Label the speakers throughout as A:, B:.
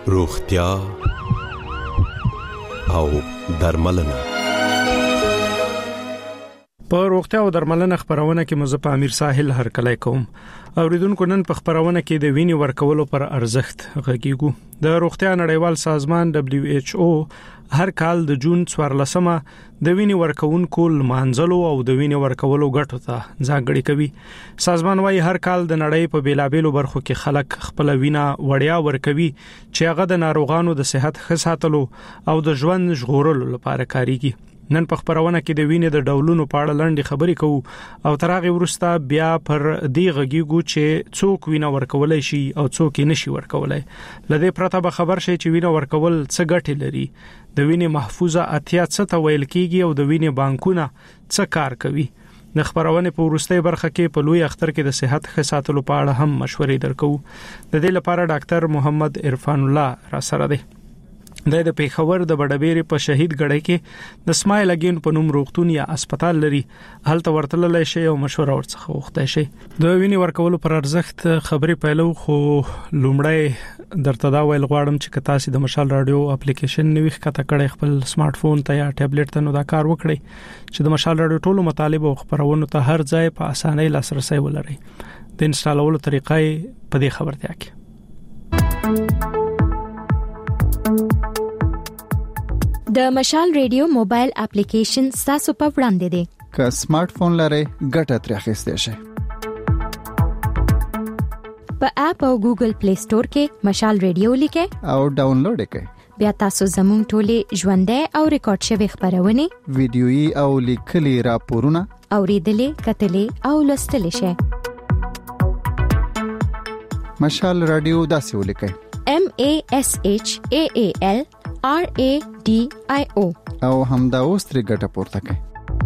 A: روغتیا او درملنه.
B: په روغتیا او درملنه خبرونه کې مزه په امیر ساحل هرکلی کوم. اوریدونکو نن په خبرونه کې د وینې ورکولو پر ارزښت غږیږو. د روغتیا نړیوال سازمان WHO هر کال د جون 14مه د وینې ورکونکو لمانځلو او د وینې ورکولو ګټو ته ځانګړي کوي. سازمان وايي هر کال د نړۍ په بیلابېلو برخو کې خلک خپل وینه وړیا ورکوي چې هغه د ناروغانو د صحت ښه ساتلو او د ژوند ژغورلو لپاره کاریږي. نن په خبرونه کې د وینې د ډولونو په اړه لنډې خبرې کوو او تر هغه وروسته بیا پر دې غږیږو چې څوک وینه ورکولای شي او څوک یې نشي ورکولای. لدې پرته به خبر شي چې وینه ورکول څه ګټې لري، د وینې محفوظه اتیا څه ته ویل کیږي او د وینې بانکونه څه کار کوي. د خبرونه په وروستۍ برخه کې په لوی اختر کې د صحت ښه ساتلو په اړه هم مشورې درکو. د دې لپاره ډاکټر محمد عرفان الله را سره دی. د پیښور د بډبېری په شهید ګړی کې د سمایل اگین په نوم روغتون یا هسپتال لري. هلته ورتللی شي او مشوره ورڅخه وغوښتای شي. د وینې ورکولو پر ارزښت خبرې پیلو، خو لومړی درته دا ویل غواړم چې تاسو د مشال رادیو اپلیکیشن نوې ښکته کړئ خپل سمارټ فون ته یا ټابلیټ ته، نو دا کار وکړئ چې د مشال رادیو ټولو مطالب او خبرونو ته هر ځای په اسانۍ لاسرسي ولرئ. د انسټالولو طریقې په دې خبرتیا کې.
C: د مشال ریډیو موبایل اپلیکیشن تاسو په وړاندې دی.
D: که سمارټ فون لرئ ګټه ترې اخیستئ شئ.
C: په اپ او ګوګل پلی سٹور کې مشال ریډیو لیکئ
D: او ډاونلوډ کړئ.
C: بیا تاسو زموږ ټولې ژوندۍ او ریکارډ شوی خبرونه،
D: ویډیويي او لیکلي راپورونه
C: اوریدلې، کتلې او لوستلې شئ.
D: مشال رادیو داسې ولیکئ: MASHAAL RADIO او همدا اوس ترې ګټه پورته کړئ.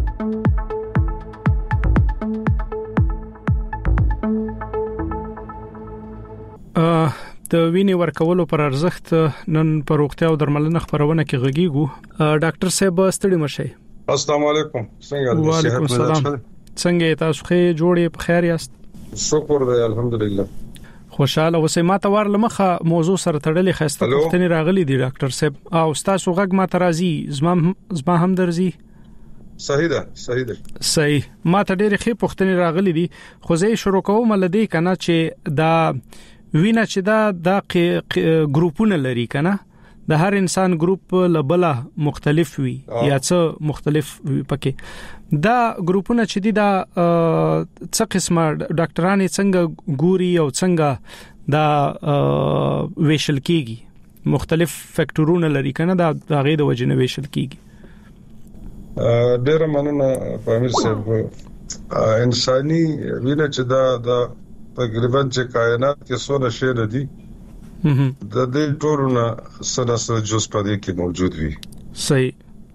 B: د وینې ورکولو پر ارزښت نن په روغتیا او درملنه خبرونه کې غږیږو. ډاکټر صاحب ستړي مشئ.
E: السلام علیکم. څنګه
B: یاست؟ وعلیکم السلام. څنګه تاسو ښه جوړې په خیر یاست؟
E: شکر دی الحمدلله.
B: خوشاله اوسئ. ما ته ور لمخه موضوع سره تړلې خسته پوښتنې راغلي دي ډاکټر صاحب او تاسو غږ ما ته راځي، زما هم درځي؟
E: صحیح ده.
B: صحیح. ما ته ډېر ښه پوښتنې راغلي دي، خو زه شروع کوم لدې کنه چې دا وینا چې دا ګروپونه لري کنه، د هر انسان ګروپ لبله مختلف وي یا څه مختلف وي پکې. دا ګروپونه چې دي دا څه قسمه ډاکټران څنګه ګوري او څنګه دا ویشل کیږي؟ مختلف فیکټورونه لري کنه، دا غي د وجنه ویشل کیږي.
E: ډېر مننه پامیر صاحب. انساني وینه چې دا تقریبا چې کائنات کې څونه شی دي د دې ټولونه سره جز پدې کې موجود وي.
B: صحیح.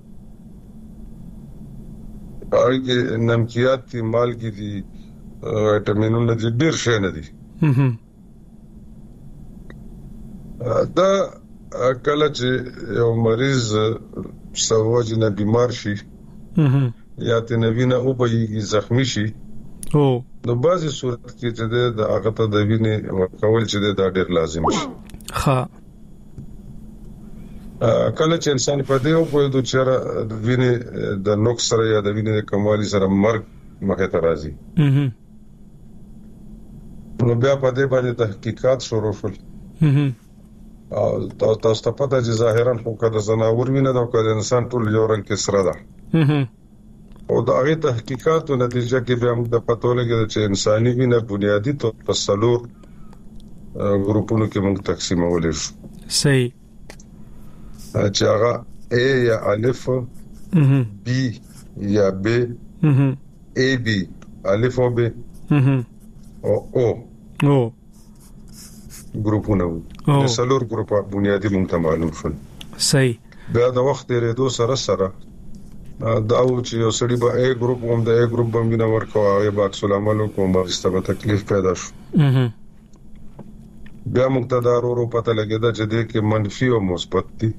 E: اړیکې نمکیات دي، مالګې دي، وټامینونه دي، ډېر شی نه دي. دا کله چې یو مریض سوجنه بیمار شي یا تنوینه او به زخمی شي، نو بعضی صورت کې چې د هغه ته د وینې ورکول چې دا ډېر لازم شي. کله چې انسان په دې او په دوه چیرې د وینې د نقص سره یا د وینې د کموالي سره مرګ مخه ته راځي، نو بیا په دې باندې تحقیقات شروع شول. او تاسو ته پته چې ظاهرا خو کله زناور وینه دا کله انسان ټول یو رنګ کې سره ده. او دا غي تحقیقاتو نتیجه کې به موږ د پته لګی چې انساني وینه بنیادی طور په څلور ګروپونو کې موږ تقسیمولې شو.
B: صحیح.
E: چې هغه A یا الف، B یا B، AB الف او B او O ګروپونه وو. د څلور ګروپه بنیادی موږ ته معلوم شول.
B: صحیح.
E: بیا د وخت ډېرېدو سره دا و چې یو سړی به A ګروپ هم د A ګروپ باندې نه ورکوه، هغه به عکس العمل کوم باندې تکلیف پیدا شو. بیا موږ ته دا ورو پته لګیدا چې د کې منفي او مثبت دي.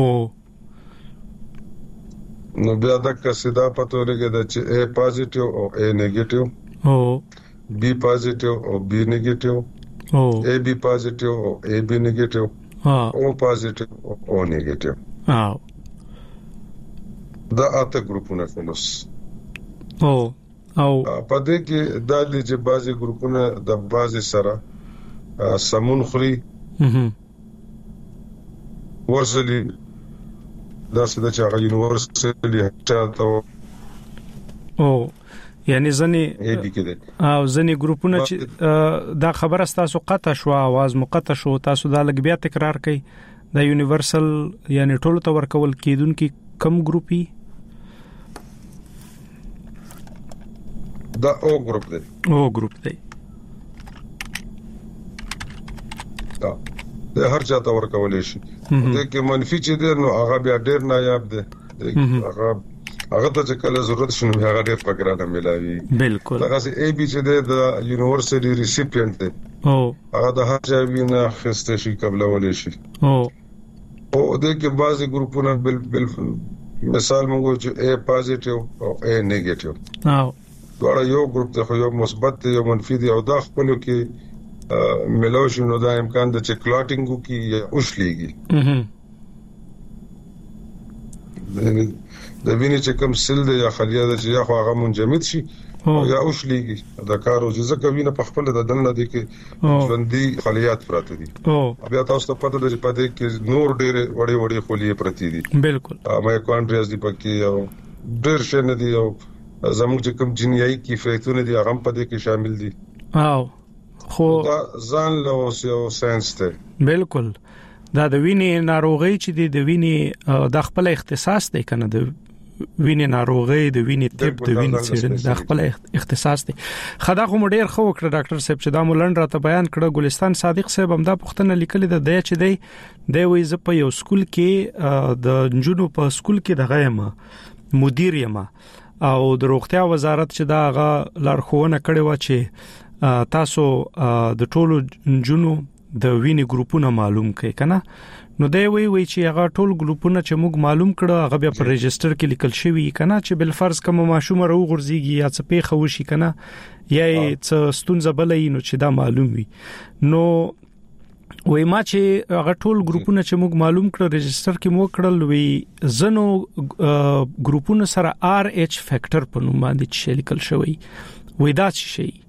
E: نو بیا دا کسیدا پته لګیدا چې A پوزټیو او A نیگیټیو، B پوزټیو او B نیگیټیو، AB پوزټیو او AB نیگیټیو، او پوزټیو او نیگیټیو دا اته ګروپونه فلوس
B: او
E: په دې کې د دې بعضي ګروپونه د بعضي سره سمون خوري ورسلي دا څه د چا یونیورسيټي هټا
B: او یعنی ځنی ګروپونه چې دا خبره تاسو قطع شو आवाज مقطع شو تاسو دا لګ بیا تکرار کړئ دا یونیورسل یعنی ټول ته ورکول کیدونکو کم ګروپي
E: دا او ګروپ دی دا د هر چا ته ورکول شي د کې منفي چې دی نو هغه بیا ډیر نایاب دی هغه ته چې کله ضرورت شنو هغه ډېر پګرانه ملایي
B: بالکل
E: هغه سي اي بي چې د یونیورسيټي ریسیپینټ دی هغه د هر ځای وینه خسته شي قبل ولې شي او د کې بعضي ګروپونه بل مثال موږ چې اي پوزټیو او اي نیگیټیو دا یو ګروپ ته یو مثبت یو منفي دی او دا خپل کې ملوشي نو دا امکان د چې کلاټینګ کی یا اوشليږي د وینې چې کوم سل دی یا خلیه ده چې یا خو هغه منجمد شي یا اوشليږي دا کار او ځکه وینه په خپل د دنه دی کې ژوندۍ خلیات پراته دي بیا تاسو ته پته ده چې پدې کې نور ډېر وړي خلیه پرتی دي
B: بالکل
E: مایکوانډریاز دی پکې او ډېر شنه دي او زموږ چې کوم جنیایي کیفیتونه دي هغه په دې کې شامل دي خو دا ځان له ساينس ته
B: بالکل دا د وینې ناروغي چې د وینې د خپل اختصاص دی کنه د وینې ناروغي د وینې طب د وینې څېړنې د خپل اختصاص دی خدا خو ډېر خو وکړه ډاکټر صاحب چې دا مولند راته بیان کړه ګلستان صادق صاحب هم دا پوښتنه لیکلې ده د چې دی وې ز په یو سکول کې د جنونو په سکول کې د غیمه مدیر یم او د روغتیا وزارت چې دا غا لارښوونه کړې و چې تاسو د ټولو جنونو د وینې ګروپونه معلوم کړئ کنه نو دی وی چې هغه ټول ګروپونه چې موږ معلوم کړه هغه بیا په ريجستر کې لیکل شوی کنه چې بل فرض کوم ماشوم راو غورځيږي یا څه پیښه وشي کنه یا څه ستونزه بلې نو چې دا معلوم وي نو وای ما چې هغه ټول ګروپونه چې موږ معلوم کړه ريجستر کې مو کړل وی زنو ګروپونه سره RH فیکټر په نوم باندې چې لیکل شوی وای دا څه شي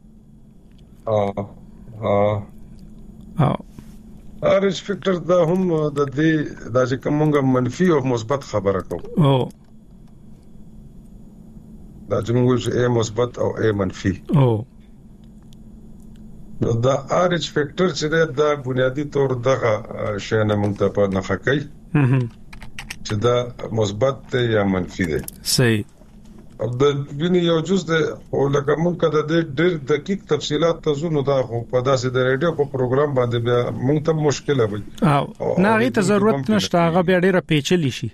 E: RH فیکټر دا هم د دې د چې کومه منفي او مثبت خبره کوم دا چې موږ چې A مثبت او A منفي نو دا RH فیکټر چې دا بنیادی طور دغه شی نه موږ ته په نخښه کوي چې دا مثبت یا منفي دی
B: صحیح
E: او د وینې یو جز ده او لکه موږ د ډېر دقیق تفصيلات ته زونو دا خو په داسې د ریډیو په پروګرام باندې بیا موږ ته مشکله وي
B: نه غي ته ضرورت نشته هغه بیا ډېر پیچلی شي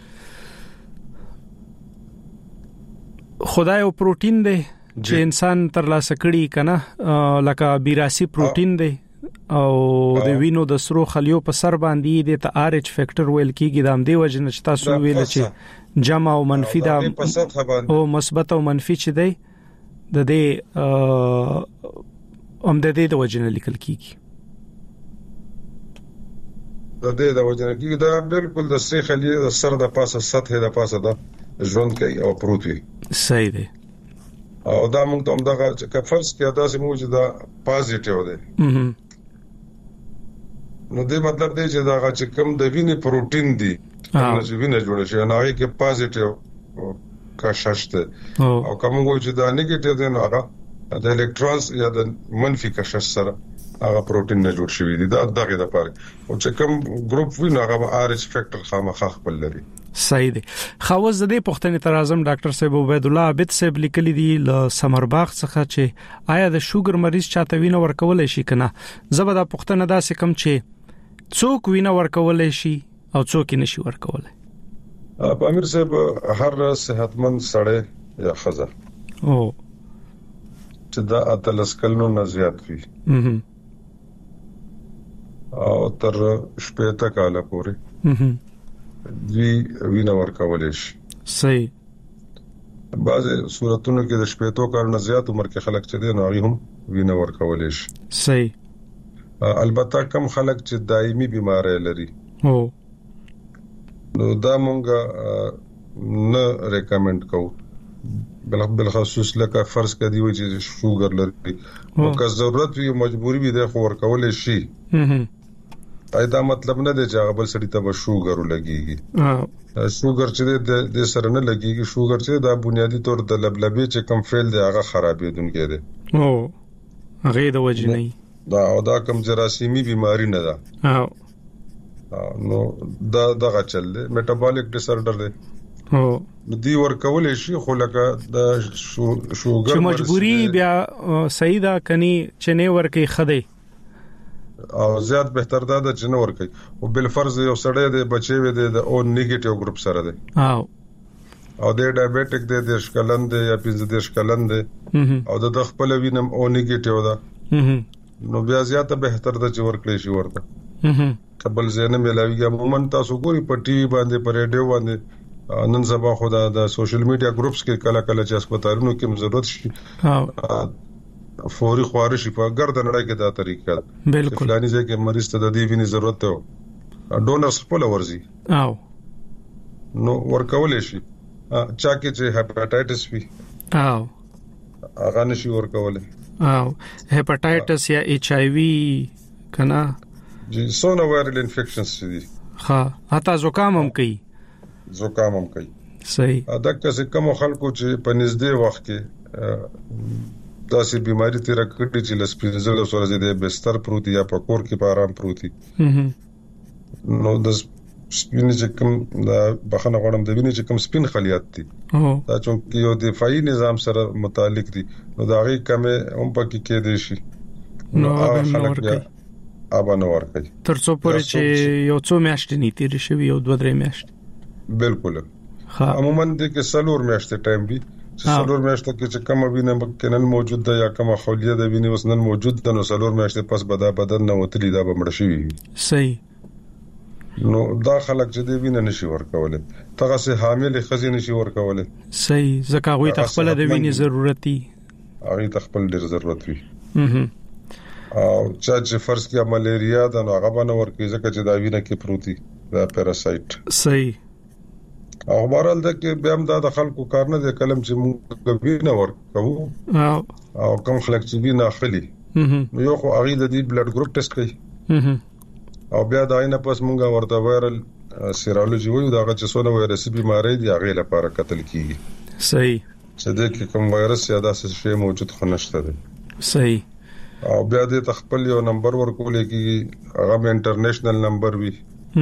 B: خدای او پروتین دی چې انسان ترلاسه کړي کنه لکه 82 پروتین دی او د وینو د سرو خلیو په سر باندې د RH فیکټر ویل کیږي د امدی وجه نه تاسو ویل چې جمع او منفي دا او مثبت او منفي چې دی د دې امدادي د وجه نه لیکل کیږي
E: د دې د وجه نه کیږي دا بالکل د سری خلیه د سر د پاسه سطح د پاسه دا ژوند کوي او پروت وي
B: صحیح دی
E: او دا موږ ته همدغه چې فرض کې دا سمو چې دا پوزټیو دی نو دې مطلب دی چې دا چې کوم د وینې پروتین دی چې وینه جوړه شي نو هغه کې پوزټیو کا ششته او کوم چې دا نیگیټیو دی نو هغه د الکترونز یا د منفي کا شش سره هغه پروتین نه جوړ شوی دی دا دغه د پاره او چې کوم ګروپ وینه هغه RH فیکټر خامخا خپل لري
B: صحیح دی خواز د دې پښتنې تر اعظم ډاکټر صاحب عبید الله عابد صاحب لیکلي دي ل سمرباغ څخه چې آیا د شوګر مریض چاته وینه ورکول شي کنه زبدا پښتنه داسې کم چې څوک وینه ورکول شي او څوک نشي ورکول
E: امیر صاحب هر صحتمند سړی یا خزه
B: او
E: چې دا اتلس کلونو نه زیات وي او تر شپږ کاله پورې وی وینه ورکول شي
B: صحیح
E: بعض صورتونو کې د شپږ کال نه زیات عمر کې خلک چې دي نو هم وینه ورکول شي
B: صحیح
E: البته کم خلک چې دایمي بیماری لري نو دا مونږه نه ریکمند کوو بالخصوص لکه فرض کړي وي چې شوګر لري نو که ضرورت وي مجبوری وي د خور کول شي دا مطلب نه دی چې هغه بل سړی ته شوګر لګيږي شوګر چې د سره نه لګيږي شوګر چې دا بنیادی طور د لبلبي چې کم فعل دی هغه خرابېدونکې دی
B: هغه د وجه نه
E: دا کم جراثیمي بیماری نه ده نو دا دغه چل دی میټابولیک ډیس آرډر دی دی ورکول شي خو لکه د شوګر
B: چې مجبوری بیا صحیح ده کني چې نه ورکي خدای
E: او زیات بهتر ده چې نه ورکي او بل فرض یو سړی دی بچي وي دی د او نیگیټیو ګروپ سره دی او د ډایابټیک دی د شکلند دی یا 15 شکلند دی او د خپل وینم او نیگیټیو ده نو بیا زیاته بهتر ده چې ورکړي شي ورته قبل زینه ملاویږي عموما تاسو ګوري په ټي وي باندې پر ریډیو باندې نن سبا خدا د سوشل میډیا ګروپس کې کله کله چې هسپتالونو کې ضرورت شي فوري خوارشي په ګردن لړۍ کې دا طریقه
B: بالکل
E: فلاني ځای کې مریض ته د دې ویني ضرورت ته ډونرز خپل ورزي نو ورکول شي چا کې چې هپاتایټس وي هغه نشي ورکول
B: هپاتایټس یا ایچ آی وی کنا
E: جی سونه وایرل انفیکشنز دي
B: حتی زکام هم کوي صحیح
E: دا که کوم خلکو چې په نږدې وخت کې داسې بیماری تیر کړي چې لسپینځل سره د بستر پروتي یا په کور کې په آرام پروتي نو د سپین چې کوم د بخنه غوړم د ویني چې کوم سپین خلیات دي دا چې یو دفاعي نظام سره متعلق دي نو دا غي کمه هم پکې کې دي شي
B: نو خلک
E: ابا نو ورکي
B: ترڅو پورې چې یو څو میاشتې نیتی شي یو 2-3 میاشتې
E: بالکل عموما د کې سلور میاشتې ټایم وي چې سلور میاشتې کې چې کوم وینه مکنن موجود ده یا کوم خولیه ده ویني وسنن موجود ده نو سلور میاشتې پس بدن نه وتلی دا بمړ شي
B: صحیح
E: نو دا خلک چې دی وینه نشي ورکولای تغه سه حامل خزینه نشي ورکولای
B: صحیح ځکه غوي تخپل د وینې ضرورت دي
E: هغه تخپل ډیر ضرورت وي او چې فرض کې ملیریا ده نو هغه باندې ورکې ځکه چې دا وینه کې پروتي دا پیراسایت
B: صحیح
E: او بهرحال د کې بیا هم دا د خلکو کار نه دی کلم چې موږ وینه ورکو او کوم خلک چې وینه اخلي نو یو خو هغه د دې بلډ ګروپ ټیسټ کوي او بیا دا نه پس مونږه ورته وایرل سیرولوژي وایو دا چې څونه وایرسي بیماری دی هغه لپاره قتل کیږي
B: صحیح
E: چې د کې کوم وایرس یا داسې شی موجود خنشته دی
B: صحیح
E: او بیا د خپل یو نمبر ورکول کیږي هغه انټرنیشنل نمبر وي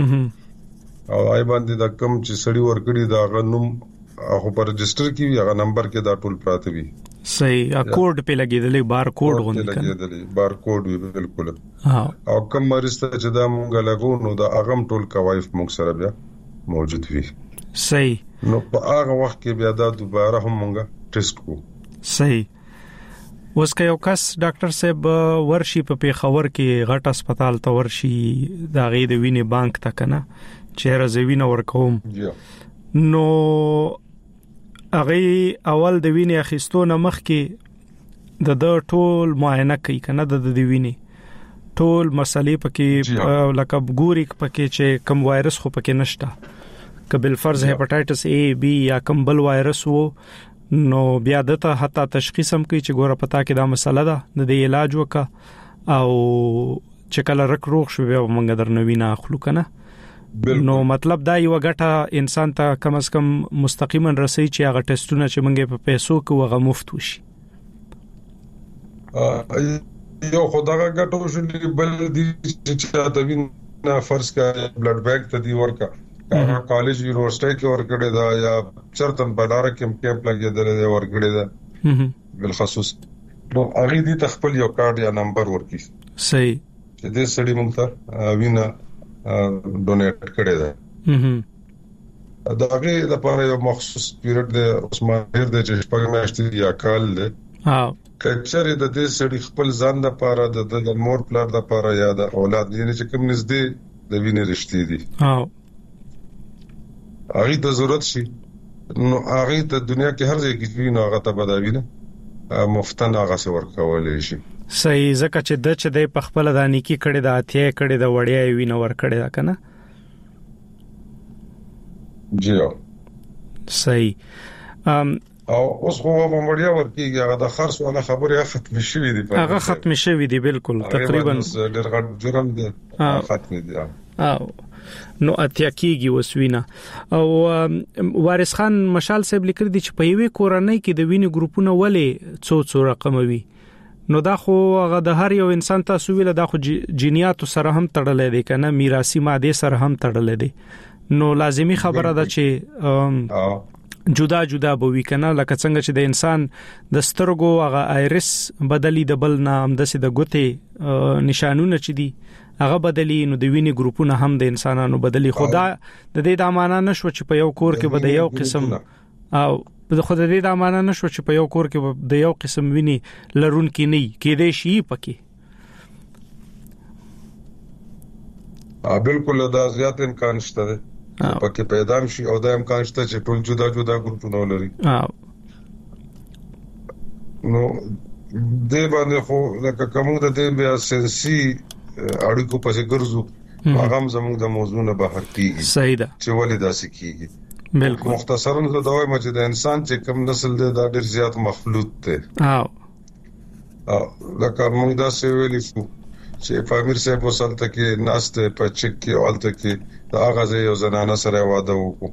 E: او آی باندې دا کم چې سړی ورکړي دا غنوم هغه پر رجستر کې هغه نمبر کې دا ټول پراته وي
B: صحیح کوډ په لګیدلې بار کوډ غونډه
E: لګیدلې بار کوډ وی بالکل او کوم مریض ته چې دا مونږ لګو نو دا اغم ټول کوایف مونږ سره بیا موجود وي
B: صحیح
E: نو په هغه وخت کې بیا دا دوباره هم مونږ ټیسټ کو
B: صحیح اوس که یو کس ډاکټر صاحب ورشي په پیښور کې غټ هسپتال ته ورشي دا غي د وینې بانک ته کنه چیرې زوینه ورکوم نو هغه اول د وینې اخیستو نه مخکې د ټول معاینه کوي کنه د وینې ټول مسلې پکې لکه ګوري پکې چې کوم وایرس خو پکې نشته کبل فرض هپاتایټس A B یا کوم بل وایرس وو نو بیا دته حتی تشخیص هم کوي چې ګوره پتا کې دا مسله ده د علاج وکا او چې کله رک روغ شو بیا موږ درنوینه اخلو کنه نو مطلب دا یو غټه انسان ته کم از کم مستقیما رسي چې هغه ټیسټونه چې موږ په پیسو کې وغه مفت وشي
E: یو خدای غټو شولې بل دي چې تا وینا فرض کا بلډ بانک ته دی ورکا کالج یونیورسيټي کې ورکړی دا یا چرتن بلاره کیمپ لګیدل دی ورکړی دا بالخصوص نو هغه دي تخپل یو کارت یا نمبر ورکی
B: صحیح
E: چې دې سړي مونږ ته وینا ډونیټ کړی دا دا هغه لپاره یو مخصوص پیریډ دی اوس ماهر دی چې شپږ میاشتې یا کال دی کچره د دې سړي خپل ځان لپاره د مور پلار لپاره یا د اولاد یعنی چې کوم نږدې د وینې رښتې دي هغه ته ضرورت شي نو هغه ته دنیا کې هر ځای کې ویني هغه ته بداوینه مفتن هغه څه ورکول شي
B: صحیح زکه چې د پخپل د نیکی کړي د اتیا کړي د وړیا وینه ور کړي دا کنه
E: جی
B: صحیح
E: او اوس خو په وړیا ورکیږي هغه د خرڅ ولا خبره ختم شوې دي
B: هغه ختم شوې دي بالکل تقریبا
E: ډېر غټ جرم دي ختم دي
B: او نو اتیا کیږي وسوینه او وارث خان مشال صاحب لیکل دي چې په یوې کورنۍ کې د وینې ګروپونه ولې څو رقموي نو دا خو هغه د هر یو انسان تاسو ویل دا خو جینیاتو سره هم تړلې دي کنه میراثي ماده سره هم تړلې دي نو لازمی خبره ده چې جدا جدا بوي کنه لکه څنګه چې د انسان د سترګو هغه آیرس بدلی د بل نام د سید غوته نشانونه چې دي هغه بدلی نو د وینې ګروپونه هم د انسانانو بدلی خدا د دې د امانه نشو چې په یو کور کې به د یو قسم او د خود دې د امانه نشو چې په یو کور کې د یو قسم ویني لرون کې نه کېدې شي پکې
E: بالکل دا زیات امکان شته پکې پیدا شي او دا امکان شته چې ټول جدا جدا ګروپونه ولري نو دې باندې خو لکه کوم د دې بیا سنسي اړیکو پسې ګرځو هغه زموږ د موضوع نه بهر کیږي
B: صحیح ده
E: چې ولې داسې کیږي
B: بالکل
E: مختصراً زه دا وایم چې د انسان چې کوم نسل دی دا ډېر زیات مخلوط دی لکه موږ دا څه ویلي شو چې امیر صاحب وسلته کې ناشته په چک کې اولته کې دا هغه یو زنانه سره واده وکړو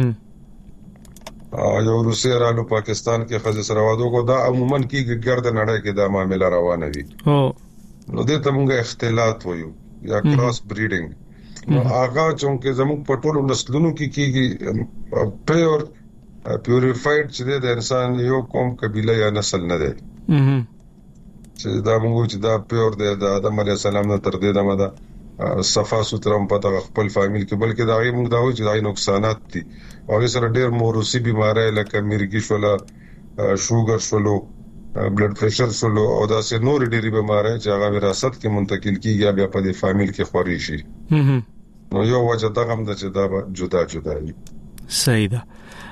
E: یو روسي رالو پاکستان کې خزه سره واده وکړو دا عموما کې ګرد نړۍ کې دا معاملې روانه دي نو دې ته موږ اختلاط وایو یا کراس بریډینګ نو هغه چې زموږ په ټولو نسلونو کې کیږي پیوریفاید چې د انسان یو قوم قبيله یا نسل نه دی چې دا موږ چې دا پیور دی د آدم علی السلام نه تر دې دمه دا صفا سترم پته خپل فامیل کې بلکې دا موږ دا وایو چې دا نقصانات دي او هغه سره ډېر موروثي بيمارۍ لکه مرګي شولا شوګر شولو بلډ پريشر شولو او دا سه نور ډېری بيمارۍ چې هغه وراثت کې منتقل کیږي بیا په دې فامیل کې خوري شي نو یو وجه دا هم د چې دا جدا جدا دي
B: صحیح ده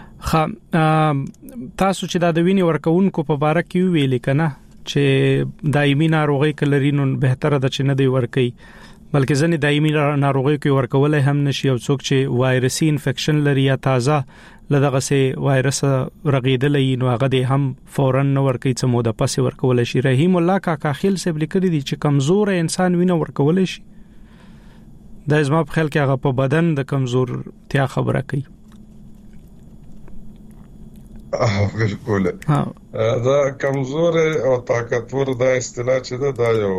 B: تاسو چې دا د وینې ورکوونکو په اړه کې ویل کنه چې دایمي ناروغي کلرینو بهتره ده چې نه دی ورکي بلکې ځنې دایمي ناروغي کې ورکولای هم نشي او څوک چې وایرسي انفیکشن لري یا تازه لدغه سه وایرس رغیدلې نو هغه دې هم فورا نو ورکي څه موده پسې ورکول شي رحیم الله کاکا خیل سیب لیکلي دي چې کمزور انسان وینه ورکول شي دا زما په خیال کې هغه په بدن د کمزور تیا خبره کوي
E: بالکل دا کمزور او طاقتور دا اصطلاح چې دا یو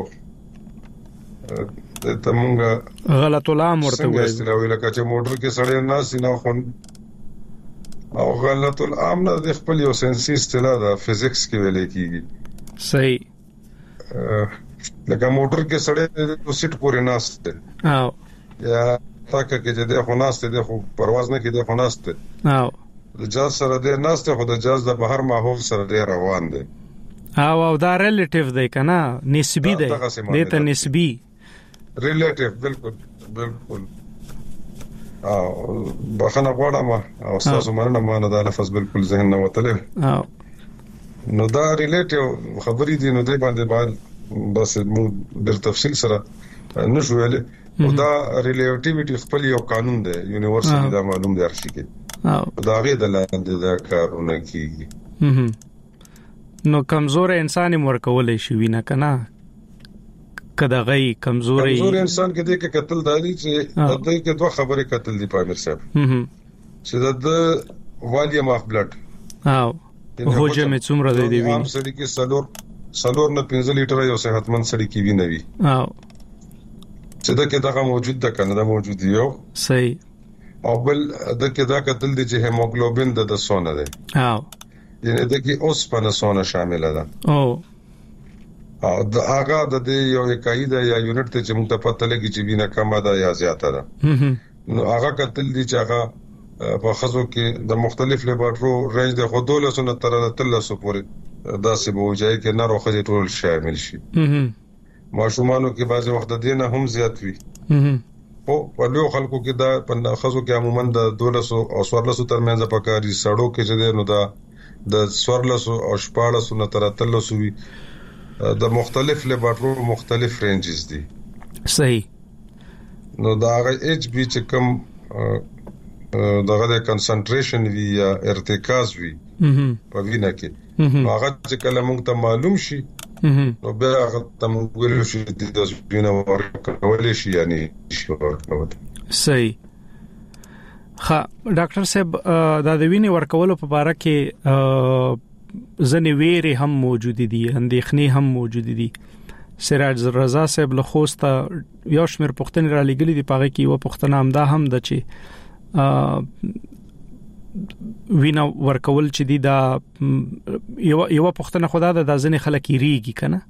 E: ته مونږ
B: غلط العام ورته وایي
E: اصطلاح لکه چې موټر کې سړی ناس نه خون او غلط العام نه د خپل یو سنسي اصطلاح دا فزکس کې ویل کیږي
B: صحیح
E: لکه موټر کې سړی د سیټ پورې ناس ته
B: او
E: یا تاکه کې د خو ناس ته د خو پرواز نه کې د خو ناس ته
B: او
E: د جاز سره د ناس ته خو د جاز د بهر ماحول سره ډیر روان دي
B: او دا ریلیټیو دی کنه نسبی دی دته نسبی
E: ریلیټیو بالکل بخنه غواړم او تاسو مننه ما نه دا لفظ بالکل ذهن نه وتلې نو دا ریلیټیو خبرې دي نو دې باندې بس ډېر تفصیل سره نشو ویل او دا ریلیټیویټي خپل یو قانون دی یونیورسال دا معلوم دی ارشي کې دا غي د لاندې دا کارونه کیږي
B: نو کمزور انسان ورکول شي وینه کنه کدا غي کمزور
E: انسان کې د قتل دالي چې د دې کې دوه خبرې قتل دي پامیر صاحب چې د والیم اف بلډ
B: او هوجه مې څومره دی وینه
E: عام سړي کې سلور نه 15 لیټر یو صحتمند سړي کې وینه وي
B: او
E: چې دا کې دا موجود ده کنه دا موجود یو
B: صحیح
E: او بل د کې دا قتل دي چې هیموګلوبین د سونه ده
B: او
E: یعنی د کې اوس په سونه شامل ده
B: او
E: د هغه د یو قاعده یا یونټ ته چې موږ ته پته لګي چې وینه کمه ده یا زیاته ده نو هغه قتل دي چې هغه په خزو کې د مختلف لیبارټرو رینج د خودولو سره تر 300 پورې داسې به وځي کې نه روخه ټول شامل شي ماشومانو کې بعضي وخت د دینه هم زیات وي او په لو خلکو کې دا په خزو کې عموما د 1200 او 1400 ترمنځ پکاري سړو کې چې نو دا د 1400 او 1400 نه تر 300 وي د مختلف لیبارټوري مختلف رینجز دي.
B: صحیح.
E: نو دا ایچ بي چې کوم دغه د کنسنټریشن وی یا ارتکاز وی په وینا کې هغه چې کله موږ ته معلوم شي نو بیا هغه ته موږ ویل شي د وینې ورکول شي یعنی شي ورکول.
B: صحیح. ډاکټر صاحب دا د وینې ورکولو په اړه کې ځنې ویری هم موجود دي، اندېښنې هم موجود دي. سراج رضا صاحب له خوسته یو شمېر پوښتنې را لګلې دي، پاره کې یو پوښتنه هم دا هم د چې وینا ورکول چې دی دا یو پوښتنه خدا د ځنې خلک ریږي کنه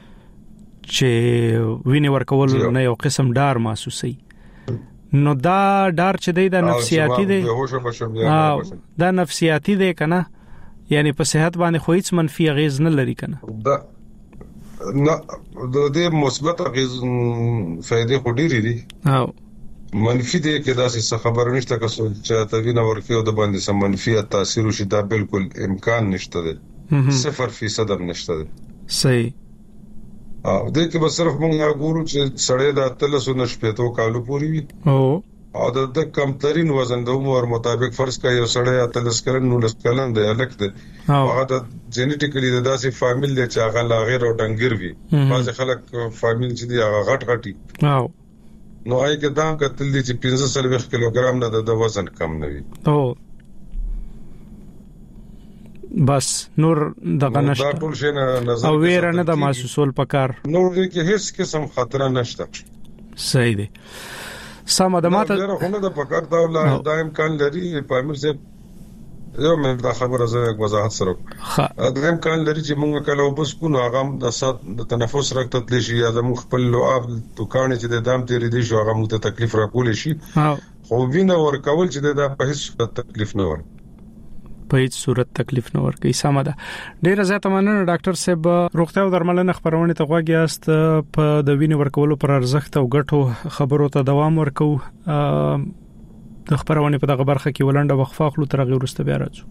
B: چې ویني ورکول نه یو قسم ډار محسوسي. نو دا ډار چې دی د نفسیاتی دی، دا نفسیاتی دی کنه، یعنی په صحت باندې خو هیڅ منفي اغیز نه لري کنه.
E: دا نه د دې مثبت اغیز فائدې خو ډېری دي. منفي دي کې دا څه خبر نشته چې توینا ورکیو د باندې سم منفي تاثیر وشي، دا بالکل امکان نشته ده، 0% هم نشته ده.
B: صحیح.
E: او دې کې به صرف موږ ګورو چې سړی د 390 کالو پورې وي او د کمترین وزن د عمر مطابق فرض کړئ یو سړی 30 کلن 19 کلن دی الک دی، هغه د جینیټیکلی د داسې فامیل دی چې هغه لا غیر او ډنګر وي. بعض خلک فامیل چې دی هغه غټ غټي نو آی کې دا کتل دي چې 45 کیلوګرام نه د وزن کم نه وي.
B: بس نور دغه نشته،
E: دا ټول شي نه نظر
B: او ویره نه د محسوسول پکار،
E: نور دې کې هیڅ قسم خطر نشته.
B: صحیح دی. سم د ماته
E: ویره خو نه د پکار دا امکان لري په امر سره یو مې دا خبره زه وضاحت سره دا امکان لري چې موږ کله وبس کو نو هغه د سات د تنفس رکتت لشي یا د مخ خپل لعاب توکانه چې د دام تیرې دي شو هغه موږ ته تکلیف راکول شي. خو وینه ورکول چې د په هیڅ تکلیف نه ور
B: په هیڅ صورت تکلیف نه ورکي. سم ده. ډیره زیاته مننه ډاکټر صاحب. روغتیا او درملنه خبرونه ته غواړی است په د وینې ورکولو پر ارزښت او ګټو خبرو ته دوام ورکو. د خبرونه په دغه برخه کې ولنډه وقفه خلو تر غیر ورسته بیا راځو.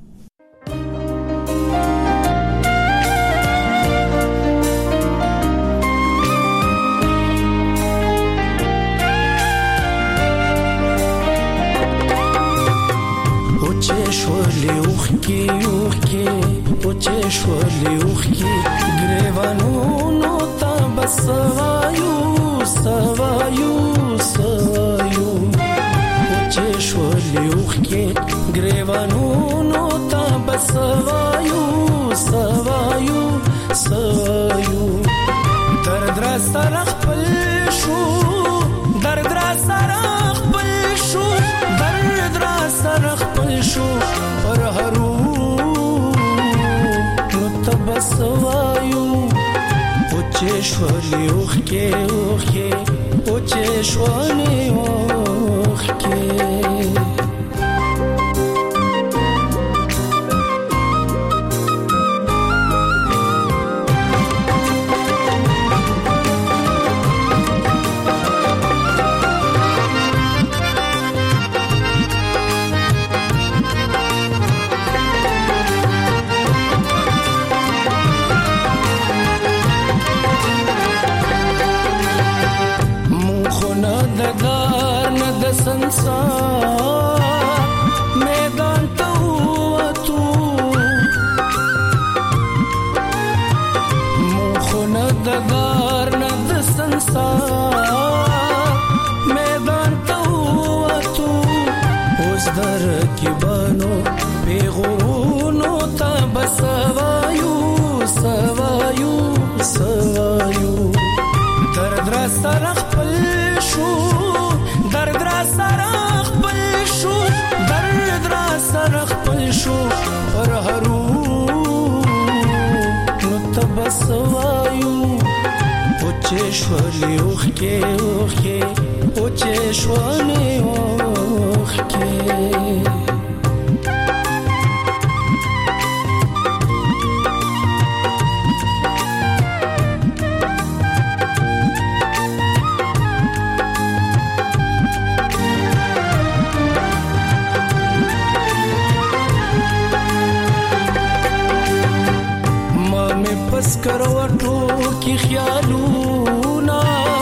F: Karavato کې خیالونه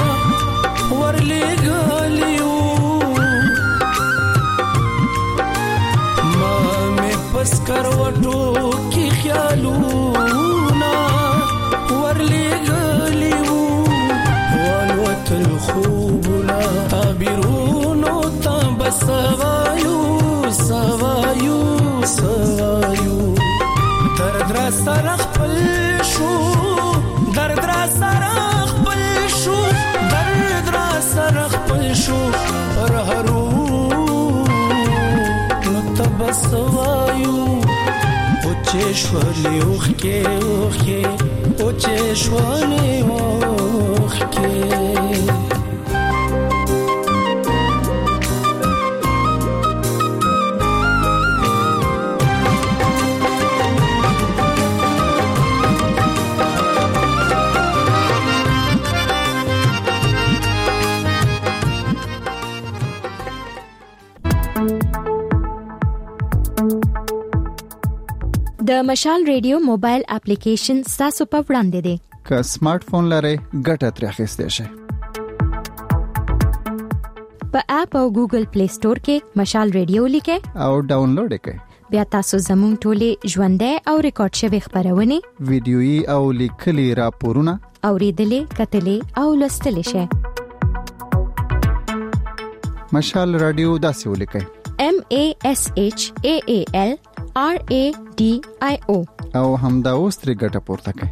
F: ورلګلیو ما مې پس کروټو کې خیالونه ورلګلیو والوتل خوبنا تعبیرونو تبسوایو سوایو سوایو درد را سره خپل شو درد را سره خپل شو درد را سره خپل شو پر هرو نو تبسوایو او چشوالي اوخکې اوخکې او چشوالي اوخکې
C: د مشال ریډیو موبایل اپلیکیشن تاسو په وړاندې دی
D: که سمارټ فون لرئ ګټه ترې اخیستئ شئ
C: په اپ او ګوګل پلی سٹور کې مشال ریډیو لیکئ
D: او ډاونلوډ کړئ
C: بیا تاسو زموږ ټولې ژوندۍ او ریکارډ شوی خبرونه
D: ویډیويي او لیکلي راپورونه
C: اوریدلې کتلې او لوستلې شئ
D: مشال رادیو داسې ولیکئ
C: MASHAALRADIO
D: او همدا اوس ترې ګټه پورته کړئ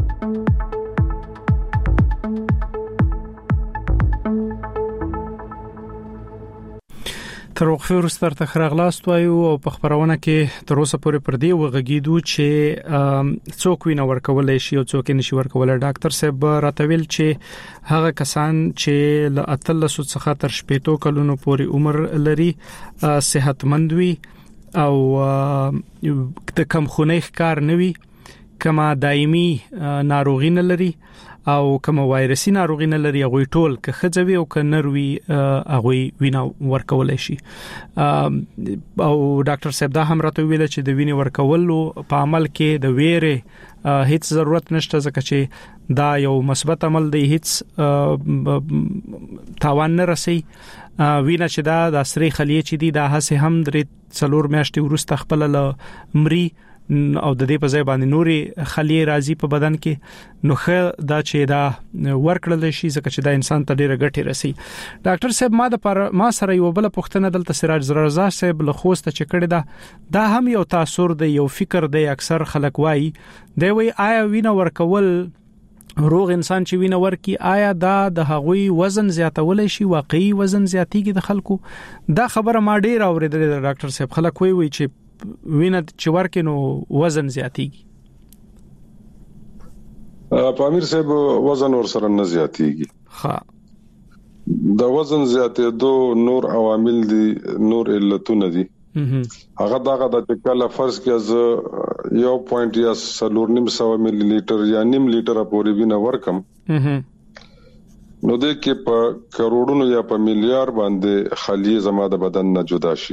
B: تر وقفه وروسته تر خراغلاست وایو او په خبرونه کې تر اوسه پورې پر دې وغږیدو چې څوک وینه ورکولای شي او څوک نشي ورکولای ډاکټر صاحب راتویل چې هغه کسان چې له 13 څخه تر 18 کلونو پورې عمر لري صحتمند وي او د کم خونې ښکار نوي کما دایمي ناروغي نه لري او کوم وایرسي ناروغي نه لري هغه ټول که خځوي او که نروي هغه وینا ورکول شي او ډاکټر صاحب دا هم راته ویل چې د وینې ورکولو په عمل کې د ویره هیڅ ضرورت نشته ځکه چې دا یو مثبت عمل دی هیڅ تاوان نه رسي وینا چې دا د سری خلیه چې دی دا هڅه هم درې څلور میاشتې ورسته خپل لمري او د دې په ځای باندې نوري خلیه راځي په بدن کې نو خه دا چې دا ورکړل شي ځکه چې دا انسان ته ډیره ګټه رسي ډاکټر صاحب ما سره یو بل پوښتنه دلته سراج رضا صاحب له خوسته چې کړی دا هم یو تاثیر دی یو فکر دی اکثر خلک وایي دی وی آیا وینه ورکول روغ انسان چې وینه ورکي آیا دا د هغوی وزن زیاتولای شي واقعي وزن زیاتیږي د خلکو دا خبره ما ډیر اوریدلې ډاکټر صاحب خلک وایي چې وینه چې ورکې نو وزن زیاتیږي
E: پامیر صاحب وزن ور سره نه زیاتیږي
B: ها
E: د وزن زیاتېدو نور عوامل دي نور علتونه دي هغه دغه د کله فرض کې از 1.9 ملي لیټر یا نیم لیټر پورې وینه ورکم نو د کې په کروڑونو یا په میلیار باندې خلیه زما د بدن نه جدا شي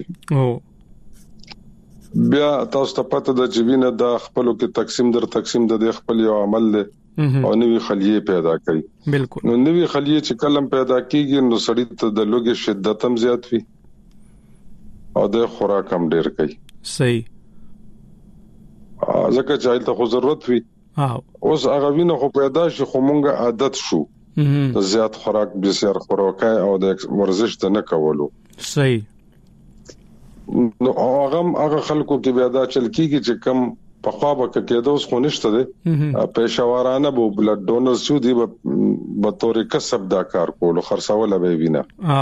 E: بیا تاسو ته پته ده چې وینه د خپلو کې تقسیم د خپل یو عمل له او نوې خلیه پیدا کوي
B: بالکل
E: نو نوې خلیه چې کلم پیدا کیږي نو سړی ته د لوګي شدت هم زیات وي او د خوراک هم ډیر کوي
B: صحیح
E: ځکه چې هلته خو ضرورت وي اوس هغه وینه خو پیدا شي خو مونږه عادت شو زیات خوراک بسیار خوراکای او د ورزش ته نه کولو
B: صحیح
E: نو هغه خلکو کې بیا دا چل کیږي چې کم په خوا به کېدو اوس خو نشته دي پېښوارانه بو بلډ ډونرز شو دي به تورې کسب دا کار کولو خرڅول به وینا